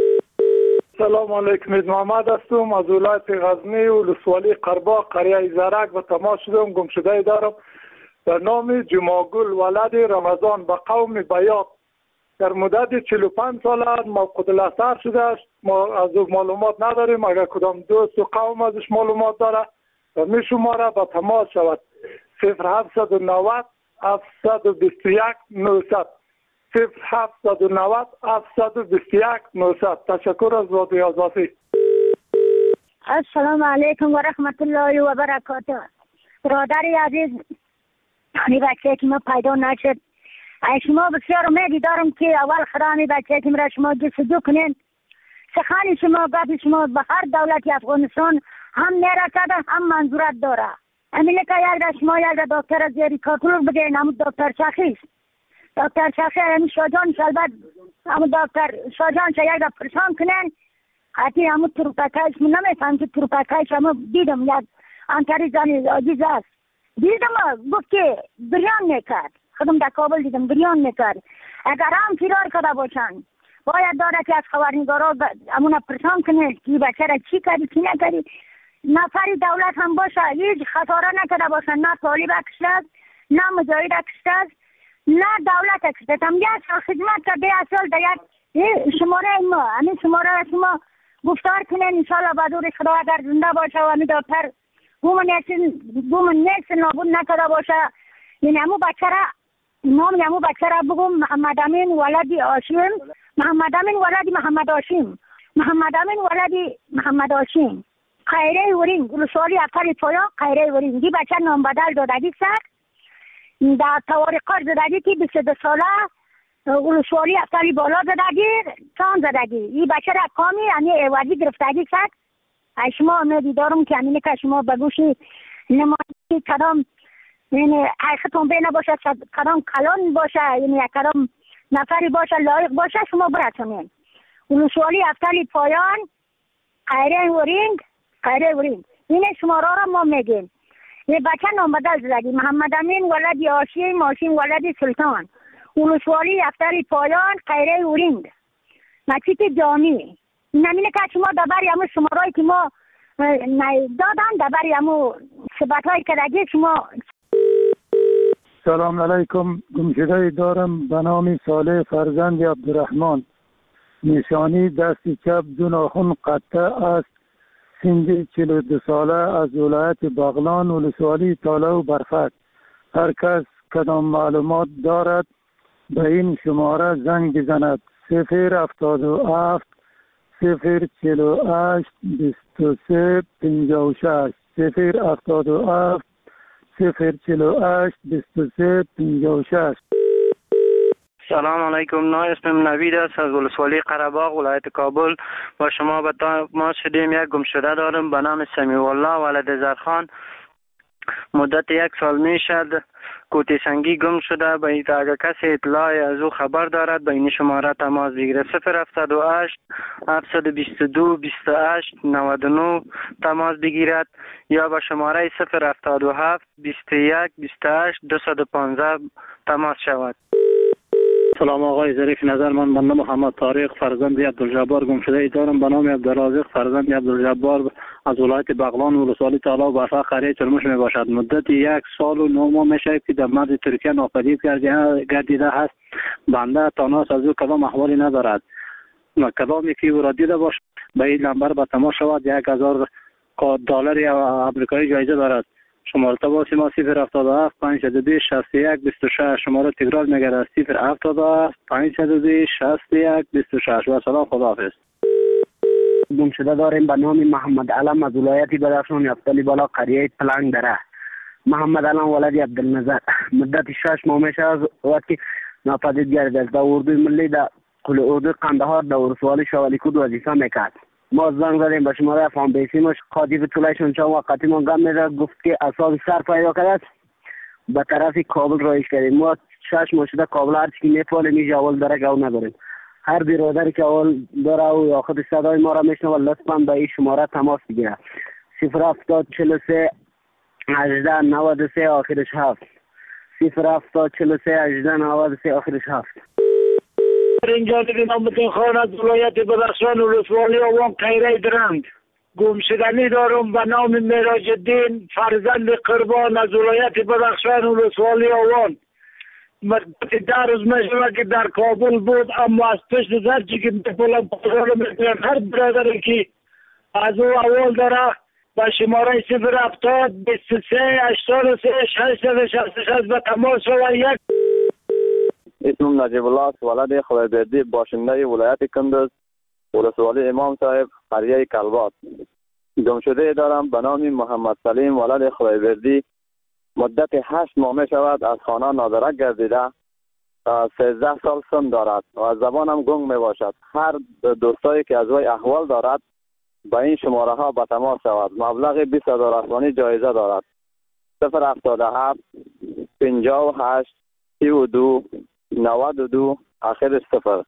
سلام علیکم. محمد هستم از ولایت غزنی ولسوالی قرباق قریه زرک و تماس شدم. گمشده دارم به نام جماگل ولد رمضان به قوم بیاق. در مدت چهل و پنج سال موقوت الاثر شده است. ما از او معلومات نداریم. اگر کدام دوست و قوم ازش معلومات داره و می شماره به تماس شود. صفر هفتصد و نود هفتصد و بیست و یک نهصد صفر هفتصد و نود هفتصد و بیست و یک نهصد. تشکر از رادیو آزادی. السلام علیکم و رحمت الله و برکاته. برادری عزیز، این بچه که ما پیدا نشد، شما بسیار امیدی دارم که اول خدا می بچه که مرا شما جستجو کنین. سخن شما گفت شما به هر دولتی افغانستان هم نرسده هم منظورت داره. امینه که یک در شما یک در دکتر زیری کاتلور بگین، همون دکتر شخیص دکتر شخیص همون شاجان شلبت همون دکتر شاجان شا یک در پرسان کنین. حتی همون تروپکایش من نمیفهم که تروپکایش همون دیدم یک انتری زنی عزیز است. دیدم گفت که بریان میکرد. خودم در کابل دیدم بریان میکرد. اگر هم فرار کرده باشن باید داره که از خبرنگارا همون پرسان کنه که بچه را چی کردی چی نکردی. نفری دولت هم باشه هیچ خطاره نکرده باشن، نه طالب کشته است نه مجاهد کشته است نه دولت کشته است. هم یک سال خدمت کرده، یک سال در یک شماره ما همین شماره را شما گفتار کنین انشاءالله بدور خدا اگر زنده باشه و همین دکتر بوم نیست نابود نکرده باشه. یعنی همون بچه را نام همون بچه را بگم محمد امین ولدی هاشم. محمد امین ولدی محمد هاشم. محمد امین ولدی محمد هاشم. خیره ورین ولسوالی افتر پایا خیره ورین. دی بچه نام بدل دادگی سر در توارقار زدگی که بیست و دو ساله ولسوالی افتری بالا زدگی چان زدگی. این بچه را کامی یعنی ایوازی گرفتگی سر. شما امیدی دارم که همینه که شما بگوشی نمایی کدام یعنی حقیقتون بینه باشه، کدام کلان باشه، یعنی کدام نفری باشه لایق باشه شما برسونین. ولسوالی افتری پایان خیره ورینگ خیره ورینگ اینه شما را ما میگیم. یه بچه نام بدل زدگی محمد امین ولدی هاشم هاشم ولدی سلطان. ولسوالی افتری پایان خیره ورینگ مسجد جامی. نمینه که شما دبری همون شمارایی که ما دادن دبری همون ثبت های کدگی شما. سلام علیکم. گمشده دارم به نام صالح فرزند عبدالرحمن. نشانی دست چپ دو ناخن قطع است. سن چهل و دو ساله از ولایت بغلان ولسوالی تاله و برفک. هر کس کدام معلومات دارد به این شماره زنگ بزند. صفر هفتاد و هفت صفر چهل و هشت بیست و سه پنجاه و شش صفر هفتاد و هفت صفر چهل و هشت بیست و سه پنجاه و شش. سلام علیکم. نه اسمم نوید است از ولسوالی قره‌باغ ولایت کابل. با شما به ما شدیم یک گمشده دارم به نام سمیع الله ولد زرخان. مدت یک سال می شد کوتی سنگی گم شده. به اگر کسی اطلاع از او خبر دارد به این شماره تماس بگیره. صفر هفتاد و هشت هفتصد و بیست و دو بیست و هشت نود و نه تماس بگیرد یا به شماره صفر هفتاد و هفت بیست و یک بیست و هشت دویست و پانزده تماس شود. سلام آقای ظریف نظر، من بنده محمد طارق فرزند عبدالجبار گمشده ای دارم به نام عبدالرازق فرزند عبدالجبار از ولایت بغلان ولسوالی تالا و برفا قریه چرموش می باشد. مدت یک سال و نه ماه می شود که در مرز ترکیه ناپدید گردیده است. بنده تاناس از او کدام احوالی ندارد. کدامی که او را دیده باش به این نمبر به تماس شود. یک هزار دلار آمریکایی جایزه دارد. شماره تماس ما صفر هفتاد و هفت پانصد و بیست شصت و یک بیست و شش. شماره تکرار میگرد صفر هفتاد و هفت پانصد و بیست شصت و یک بیست و شش. و سلام، خداحافظ. گمشده داریم به نام محمد علم از ولایت بدخشان یفتلی بالا قریه پلنگ دره. محمد علم ولد عبدالنظر. مدت شش ماه میشه از وقتی ناپدید گردیده است. در اردوی ملی در قل اردوی قندهار در ولسوالی شوالیکود وظیفه میکرد. ما زنگ زدیم به شماره فام بیسیمش قاضی طولایشون چند وقتی من گم میده گفت که اصاب سر پیدا کرد به طرف کابل رایش کردیم. ما شش ماه شده کابل هر چی میپاله میشه اول داره گو نداریم. هر برادری که اول داره و یا خود صدای ما را میشنوه لطفا به این شماره تماس بگیره. صفر هفتاد چهل و سه هجده نود و سه آخرش هفت صفر هفتاد چهل و سه هجده نود و سه آخرش هفت. اینجا دیدیم امتین خان از ولایت بدخشان ولسوالی آوان قیره درند. گمشدنی دارم به نام معراج الدین فرزند قربان از ولایت بدخشان ولسوالی آوان. مدت ده روز میشود که در کابل بود اما از پشت زرچی که میپولم پاسال میکنم. هر برادری که از او اول داره به شماره صفر هفتاد بیست و سه هشتاد و سه ششصد و شصت و شش به تماس شود. یک اسمم نجیب الله است ولد خدایبردی باشنده ولایت کندز ولسوالی امام صاحب قریه کلبات. گمشده دارم به نام محمد سلیم ولد خدایبردی. مدت هشت ماه می شود از خانه نادرک گردیده. سیزده سال سن دارد و از زبانم گنگ می باشد. هر دوستایی که از وی احوال دارد به این شماره ها به تماس شود. مبلغ بیست هزار افغانی جایزه دارد. صفر هفتاد و هفت پنجاه و هشت سی و دو نود و دو آخرش صفر.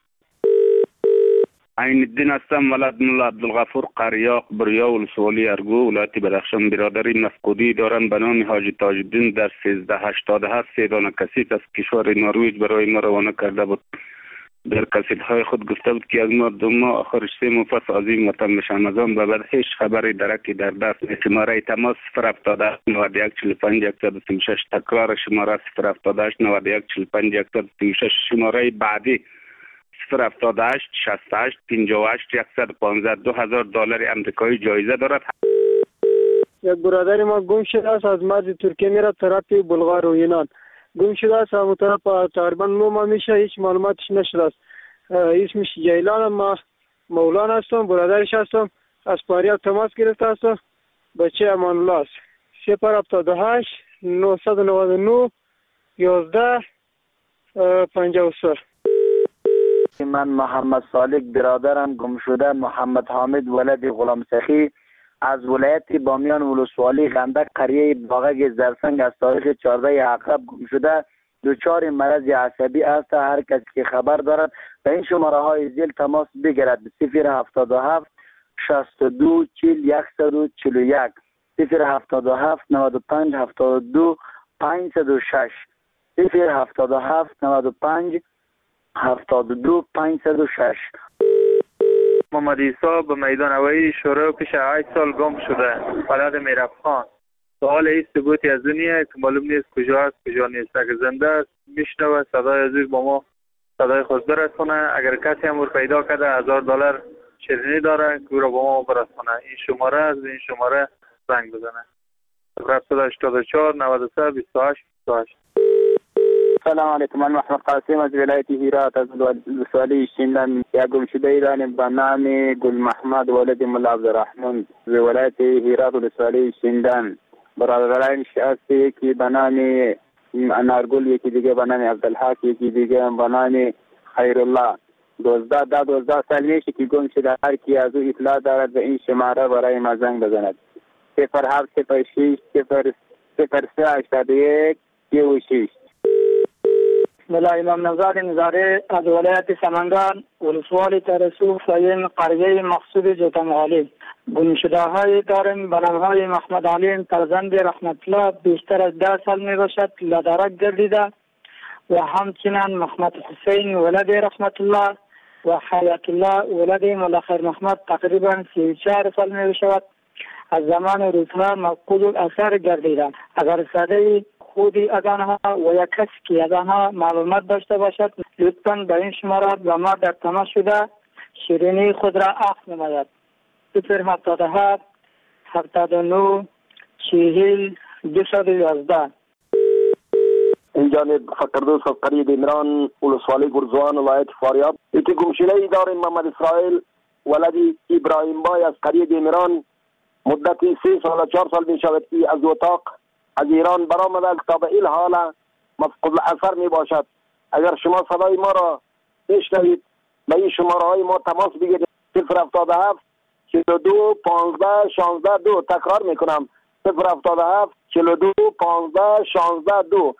عین الدین هستم ولد ملا عبدالغفور قریاق بریا ولسوالی ارگو ولایت بدخشان. برادری مفقودی دارند به نام حاجی تاج الدین در سیزده هشتاد و هفت سه دانه کسیت از کشور نروژ برای ما روانه کرده بود. در کسیت‌های خود گفته بود که از ما دو ماه آخرش سه ماه پس عظیم وطن میشم. از آن به بعد هیچ خبری درکی در دست نیست. شماره تماس صفر هفتاد و هشت نود و یک چهل و پنج صد و سی و شش. تکرار شماره صفر هفتاد و هشت نود و یک چهل و پنج صد و سی و شش. شماره بعدی صفر هفتاد و هشت شصت و هشت پنجاه و هشت صد و پانزده. دو هزار دلار آمریکایی جایزه دارد. یک برادری ما گم شده است از مرز ترکیه میره طرف بلغار و یونان. گم شده است همون طرف تقریبا نو ماه میشه هیچ معلوماتش نشده است. اسمش جیلان. ما مولانا هستم برادرش هستم. از پاریاب تماس گرفته هستم. بچه امان الله است. صفر هفتاد و هشت نهصد و نود و نه یازده پنجاه و سه. من محمد صالح برادرم گم شده محمد حامد ولد غلام سخی از ولایت بامیان ولسوالی غندک قریه باغک زرسنگ از تاریخ چهارده عقرب گم شده. دچار مرض عصبی است. هر کسی که خبر دارد به این شماره های زیل تماس بگیرد. صفر هفتاد و هفت شصت و دو چهل صد و چهل و یک صفر هفتاد و هفت نود و پنج هفتاد و دو پانصد و شش صفر هفتاد و هفت نود و پنج هفتاد و دو پانصد و شش. محمد عیسی به میدان هوایی شروع پیش هشت سال گم شده. ولد میرافخان. سوال هیچ ثبوتی از دنیا که معلوم نیست کجا است کجا نیست. اگر زنده است میشنوه صدای از با ما صدای خود برسونه. اگر کسی هم پیدا کرده هزار دلار شیرینی داره که او را با ما برسونه. این شماره از این شماره زنگ بزنه. صفر هشتاد و چهار نود و سه بیست و هشت بیست و هشت. سلام علیکم. من محمد قاسم از ولایت هرات از ولسوالی شینډن. یا گم شده ایران به نام گل محمد ولد ملا عبدالرحمن از ولایت هرات ولسوالی شینډن. برادران هستی که به نام انارگل، یکی دیگه به نام عبدالحق، یکی دیگه به نام خیرالله. دوزده ده دوزده سال میشه که گم شده. هر کی از او اطلاع دارد به این شماره برای ما زنگ بزند. صفر هفت صفر شش صفر صفر سه هشتاد یک سی و شش. بسم الله. امام نوزاد نظاره از ولایت سمنگان ولسوالی ترسو سایم قریه مقصود جوتمغالی. گم شده های داریم به نام های محمد علیم فرزند رحمت الله بیشتر از ده سال می باشد لدرک گردیده و همچنین محمد حسین ولد رحمت الله و حیات الله ولد مولا خیر محمد تقریبا سی و چهار سال می باشد. از زمان روزها مفقود الاثر گردیدند. اگر صدای خودی از آنها و یک کسی که از آنها معلومات داشته باشد لطفاً به این شماره به ما در تماس شده شیرینی خود را عفو نماید. صفر هفتاد و هفت هفتاد و نه چهل دویست و یازده. این جانب فقردوس از قریه دیمران ولسوالی گرزوان ولایت فاریاب. یکی گمشده ای داریم محمد اسرائیل ولدی ابراهیم بای از قریه دیمران. مدتی سه سال و چهار سال می شود که از اتاق از ایران برآمده تا به این حال مفقود الاثر می باشد. اگر شما صدای ما را بشنوید به این شماره های ما تماس بگیرید. صفر هفتاد و هفت چهل و دو پانزده شانزده دو. تکرار می کنم صفر هفتاد و هفت چهل و دو پانزده شانزده دو.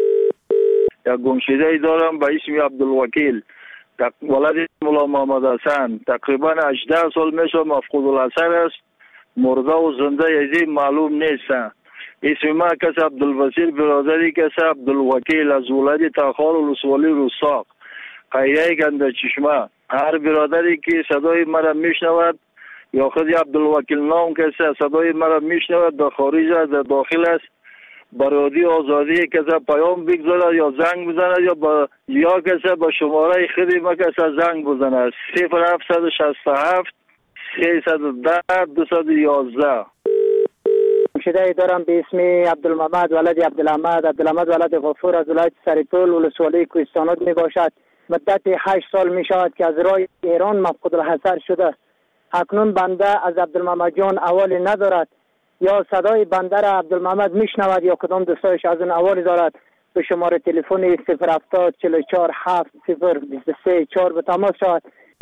یک گمشده ای دارم به اسم عبدالوکیل ولد مولا محمد حسن. تقریبا هجده سال میشه مفقود الاثر است. مرده و زنده یزی معلوم نیست. اسم ما کس عبدالوسیل برادری کس عبدالوکیل از ولد تاخار ولسوالی روساق قریه گنده چشمه. هر برادری که صدای مرا میشنود یا خود عبدالوکیل نام کس صدای مرا میشنود در خارج از داخل است برادی آزادی کس پیام بگذارد یا زنگ بزند یا با یا کس با شماره خودی ما کس زنگ بزند. صفر هفت شصت و هفت سیصد و ده دویست و یازده. گمشده دارم به اسم عبدالمحمد ولد عبدالحمد. عبدالحمد ولد غفور از ولایت سریپول ولسوالی کوهستانات می باشد. مدت هشت سال می شود که از راه ایران مفقود الحصر شده. اکنون بنده از عبدالمحمد جان اوالی ندارد. یا صدای بنده را عبدالمحمد می شنود یا کدام دوستایش از اون اوالی دارد. به شماره تلفن صفر هفتاد چهل و چهار هفت صفر بیست و سه چهار به تماس شود.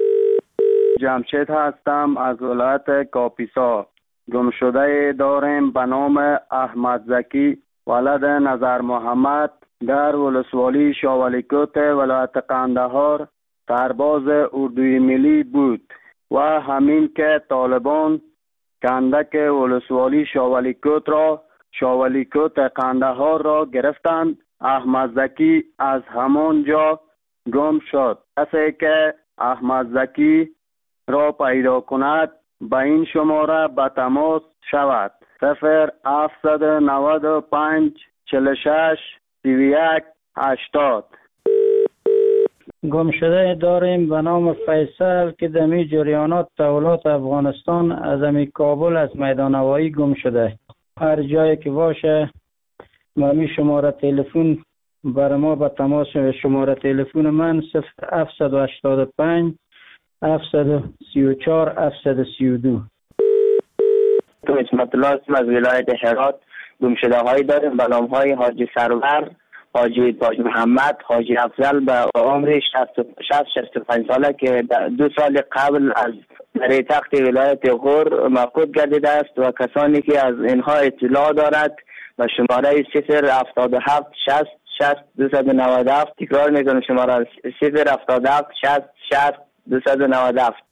جمشید هستم از ولایت کاپیسا. گمشده داریم به نام احمد زکی ولد نظر محمد در ولسوالی شاولیکوت ولایت قندهار سرباز اردوی ملی بود و همین که طالبان کندک ولسوالی شاولیکوت را شاولیکوت قندهار را گرفتند. احمد زکی از همان جا گم شد. کسی که احمد زکی را پیدا کند به این شماره به تماس شود. صفر هفتصد و نود و پنج چهل و شش سی و یک هشتاد. گم شده داریم به نام فیصل که دمی جریانات تولات افغانستان از امی کابل از میدان هوایی گم شده. هر جایی که باشه مامی شماره تلفن بر ما به تماس. شماره تلفن من صفر هفتصد و هشتاد و پنج هفتصد و سی و چهار هفتصد و سی و دو. تو اسمت الله اسم از ولایت هرات. گمشده هایی داریم به نام های حاجی سرور، حاجی تاج محمد، حاجی افضل به عمر شصت شصت و پنج ساله که دو سال قبل از در تخت ولایت غور مفقود گردیده است و کسانی که از اینها اطلاع دارد و شماره صفر هفتاد و هفت شصت شصت دویست و نود و هفت. تکرار میکنم شماره صفر هفتاد و هفت شصت شصت دویست و نود و هفت.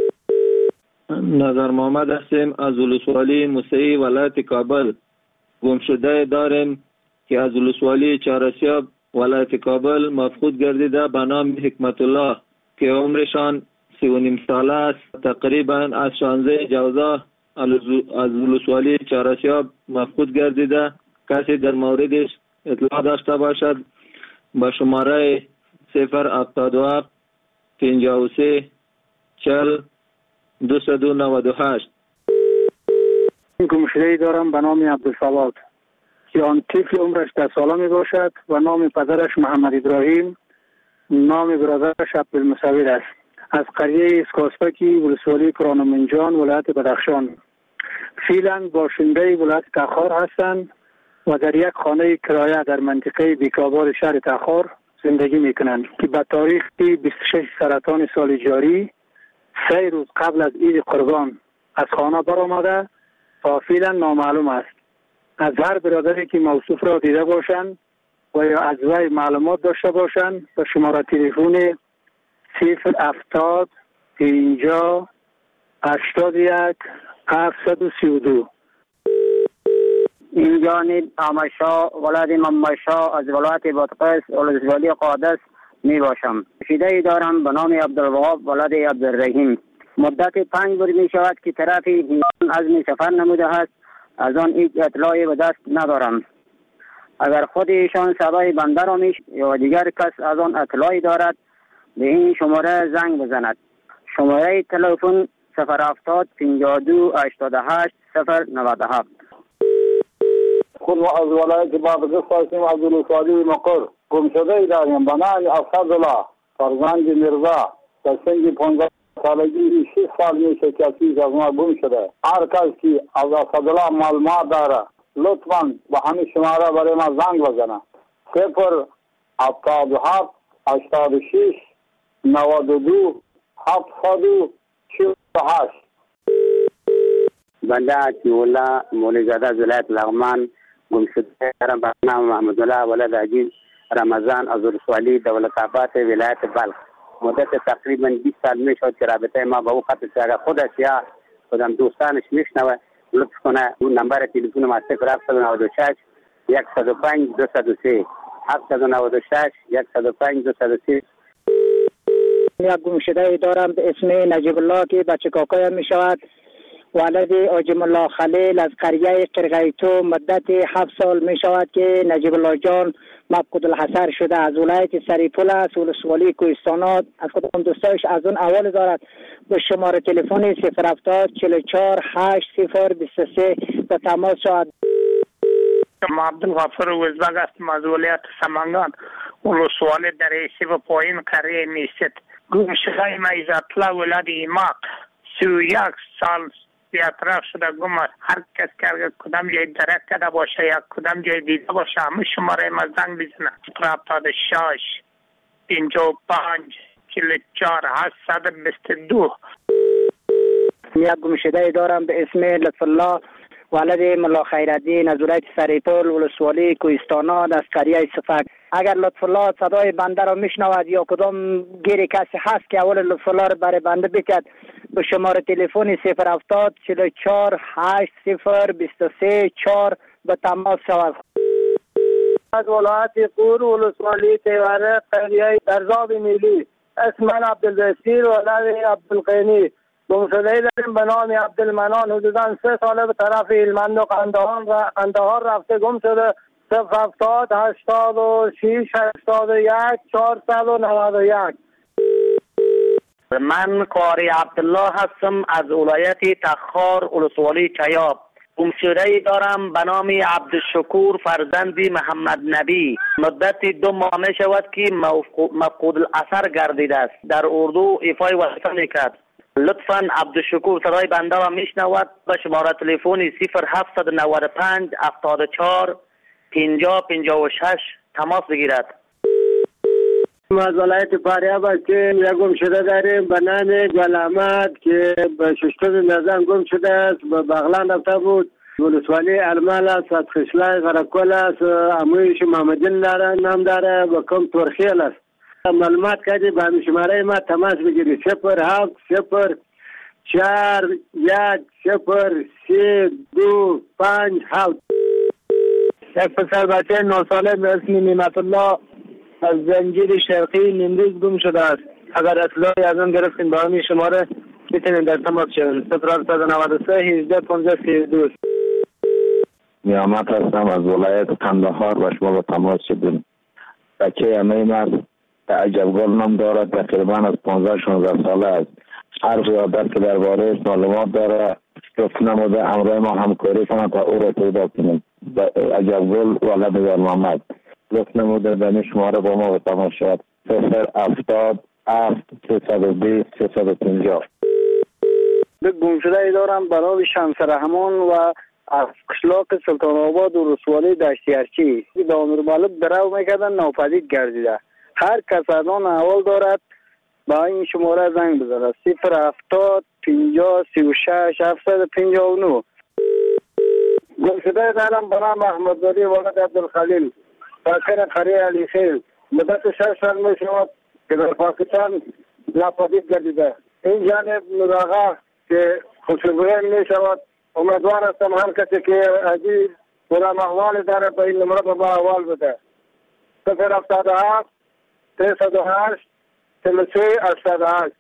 نظر محمد هستیم از ولسوالی موسعی ولایت کابل. گمشده داریم که از ولسوالی چهارسیاب ولایت کابل مفقود گردیده به نام حکمت الله که عمرشان سی و نیم ساله است. تقریبا از شانزده جوزا از ولسوالی چهارسیاب مفقود گردیده. کسی در موردش اطلاع داشته باشد با شماره صفر هفتاد و هفت پنجاه و سه چهل دویست و نود و هشت. گمشده دارم به نام عبدالصواد. که آن طفل عمرش ده ساله می باشد و نام پدرش محمد ابراهیم، نام برادرش عبدالمصور است. از قریه اسکاسپکی ولسوالی کرانمنجان ولایت بدخشان. فعلا باشنده ولایت تخار هستند و در یک خانه کرایه در منطقه بیکابار شهر تخار زندگی میکنند که به تاریخ بیست و شش سرطان سال جاری سه روز قبل از عید قربان از خانه برآمده تا فعلا نامعلوم است. از هر برادری که موصوف را دیده باشند و یا از وی معلومات داشته باشند به شماره تلفن صفر هفتاد پنجاه هشتاد و یک هفتصد و سی و دو. این جانب آمشا ولاد ممشا از ولایت بادغیس ولسوالی قادس می باشم. شیده دارم به نام عبدالوهاب ولاد عبدالرحیم. مدت پنج بار می شود که طرف ایران عزم سفر نموده است. از آن هیچ اطلاعی به دست ندارم. اگر خود ایشان صدای بنده را میش یا دیگر کس از آن اطلاعی دارد به این شماره زنگ بزند. شماره تلفن صفر هفتاد پنجاه و دو هشتاد و هشت صفر نود و هفت. خود ما از ولایت بادغیس هستیم. از ولسوالی مقر گم شده داریم به نام اسدالله فرزند مرزا در سن پانزده سالگی شش سال میشه که از ما گم شده. هر کس که از اسدالله معلومات داره لطفاً به همین شماره برای ما زنگ بزنه. صفر هفتاد و هفت هشتاد و شش نود و دو هفتصد و چهل و هشت. بنده عطی‌الله مولی‌زاده از ولایت لغمان گم شده دارم به نام محمدالله ولد عجیب رمضان از ولسوالی دولت‌آباد ولایت بلخ. مدت تقریبا بیست سال می شد که رابطه ما با او قطع شد. اگر خودش یا خودم دوستانش میشنوه لطف کنه اون نمبر تلفن ما صفر هفتصد و نود و شش صد و پنج دویست و سه هفتصد و نود و شش صد و پنج دویست و سه. یک گمشده دارم به اسم نجیب الله که بچه کاکایم می شود. ولد آجم الله خلیل از قریه قرغیتو. مدت هفت سال می شود که نجیب الله جان مفقود الحصر شده. از ولایت سریپول است ولسوالی کوهستانات. از خودم دوستایش از اون اول دارد به شماره تلفن صفر هفتاد چهل و چهار هشت صفر بیست و سه به تماس شد. ما عبدالغفور وزبگ هستم از ولایت سمنگان ولسوالی دریسی و پایین قریه میست. گمشده ما از اطلاع ولد ایماق سی و یک سال بیاطراف شده گم است. هر کس که کدام جای درک کرده باشه یا کدام جای دیده باشه همه شماره ما زنگ بزنه. صفر هفتاد و شش پنجاه و پنج چهل و چهار هشتصد و بیست و دو. یک گمشده دارم به اسم لطف الله ولد ملا خیرالدین از ولایت سریپول ولسوالی کوهستانات از قریه صفک. اگر لطف الله صدای بنده را میشنود یا کدام گیری کسی هست که اول لطف الله را برای بنده بکرد به شماره تلفن صفر هفتاد چهل و چهار هشت صفر بیست و سه چهار به تماس شود. از ولایت قور ولسوالی تیوره قریه درزاب میلی. اسم من عبدالبصیر ولد عبدالقینی. گمشده داریم به نام عبدالمنان. حدودا سه ساله به طرف هلمند و قندهار رفته گم شده. صفر هفتاد هشتاد و شش هشتاد و یک چهارصد و نود و یک. من قاری عبدالله هستم از ولایت تخار ولسوالی چیاب. گمشده دارم به نام عبدالشکور فرزند محمد نبی. مدت دو ماه می شود که مفقود الاثر گردیده است. در اردو ایفای وظیفه میکرد. لطفاً عبدالشکور صدای بنده را میشنود به شماره تلفن صفر هفتصد و نود و پنج هفتاد و چهار پنجاه پنجاه و شش تماس بگیرد. ما از ولایت فاریاب هستیم. یک گمشده داریم به نام گل احمد که به ششتم نزن گم شده است. به بغلان رفته بود. ولسوالی ارمل است. از خشلای غرکل است. امویش محمدین داره نام داره و کم ترخیل است. معلومات کردی به همین شماره ما تماس بگیری. صفر هفت صفر چهار یک صفر سه دو پنج هفت. یک پسر بچه نه ساله به اسم نعمت الله از زنجیر شرقی نیمروز گم شده است. اگر اطلاعی از اون گرفتیم با همین شماره میتونیم در تماس شویم. صفر هفتصد و نود و سه هجده پانزده سی و دو. نیامت هستم از ولایت قندهار و شما با تماس شدیم. بچه همه مرد عجبگل نام دارد. تقریبا از پانزده شانزده ساله است. هر قیادت که درباره معلومات داره گفت نموده همراه ما همکاری کنند تا او را پیدا کنیم. عجبگل ولد یار محمد لطف نموده به شماره با ما به تماس شد صفر هفتاد هفت سیصد و بیست سیصد و پنجاه. به گمشده ای دارم برای شمس رحمان و از قشلاق سلطان آباد و رسوالی دشتی ارچی به امیر مالک درو میکردن ناپدید گردیده. هر کس از آن احوال دارد با این شماره زنگ بزنه صفر هفتاد پنجاه سی و شش هفتصد و پنجاه و نه. گمشده دارم برای محمد زادی ولد عبدالخلیل ساکن قریه علی خیل مدت شش سال می شود که در پاکستان ناپدید گردیده. این جانب نوراغا که خوشبویی می شود. امیدوار هستم هر کسی که عجیب غلام احوال داره به این نمره به با احوال بده. صفر هفتاد و هفت سیصد و هشت چهل و سه هشتاد و هشت.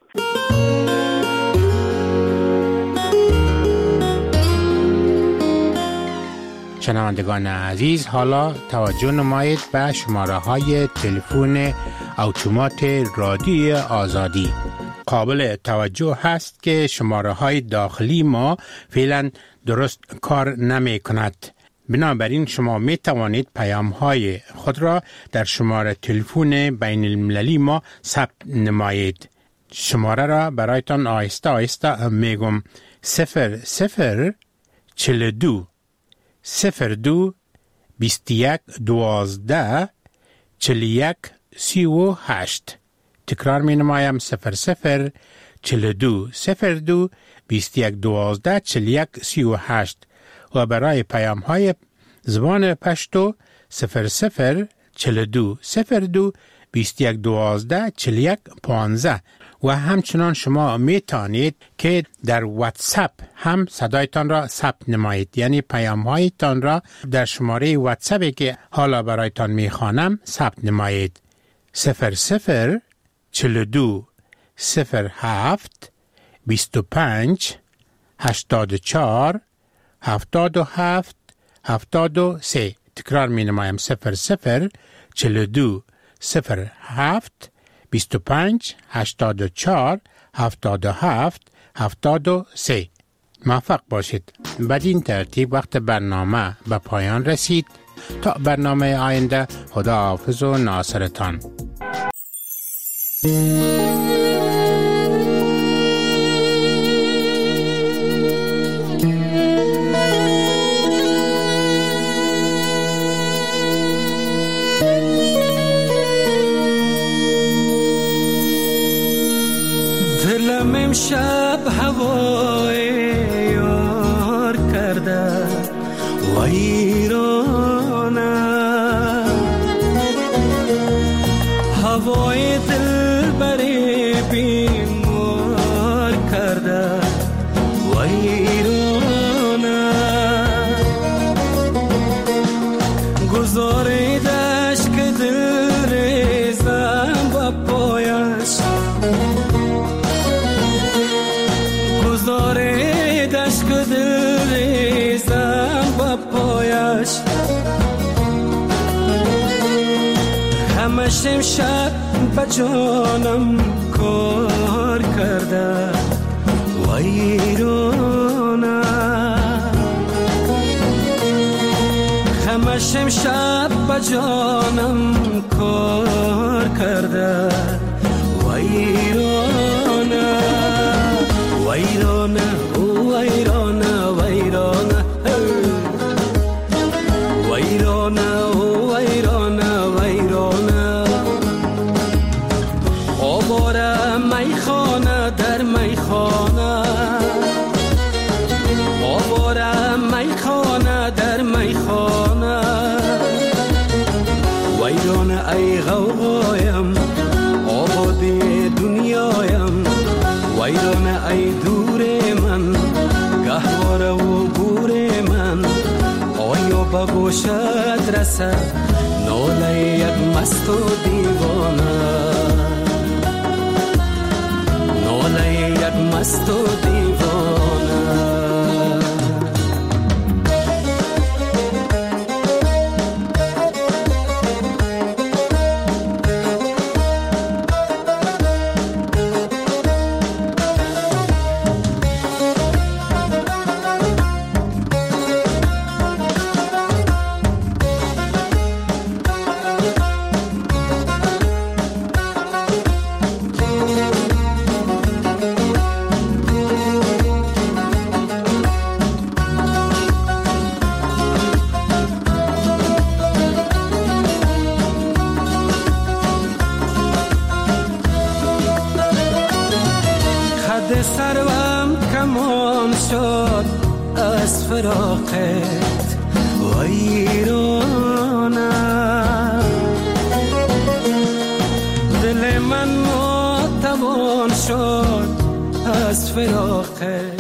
شنوندگان عزیز، حالا توجه نمایید به شماره های تلفن اتومات رادیوی آزادی. قابل توجه هست که شماره های داخلی ما فعلا درست کار نمی کند. بنابراین شما می توانید پیام های خود را در شماره تلفن بین المللی ما ثبت نمایید. شماره را برایتان آهسته آهسته می گم. صفر صفر چل دو صفر دو بیست یک دوازده چل یک سی و هشت. تکرار می نمایم صفر صفر چل دو صفر دو بیست یک دوازده چل یک سی و هشت و برای پیام های زبان پشتو صفر صفر چل دو صفر دو بیست یک دوازده چل یک پانزده. و همچنان شما می توانید که در واتساپ هم صدایتان را ثبت نمایید، یعنی پیام هایتان را در شماره واتساپی که حالا برایتان می خوانم ثبت نمایید. صفر صفر چل دو صفر هفت بیست و پنج هشتاد و چهار هفتاد و هفت هفتاد و سه. تکرار می نمایم صفر صفر چل دو صفر هفت بیست و پنج هشتاد و چهار هفتاد و هفت هفتاد و سه. موفق باشید. بدین ترتیب وقت برنامه به پایان رسید. تا برنامه آینده، خدا حافظ و ناصرتان. دلم امشب هوای یار کرده ویرانه، هوای دل بری بیمار کرده ویرانه، گذاریدش که دل ریزم با پایش، گذاریدش که دل ریزم با پایش، همش امشب با جانم کار کرده ویرانه، همش امشب با جانم کار کرده ویرانه، ویرانه او ویرانه ویرانه ویرانه او ویرانه ویرانه، آواره میخانه در میخانه، آواره میخانه در میخانه، ویرانه ای غوغایم آبادی دنیایم، ویرانه ای دور من گهواره و گور من، آیا با گوشت رسد ناله یک مست و دیوانه، ناله یک مست و دیوانه. از فراقت ویرانه دل من ناتوان شد از فراقت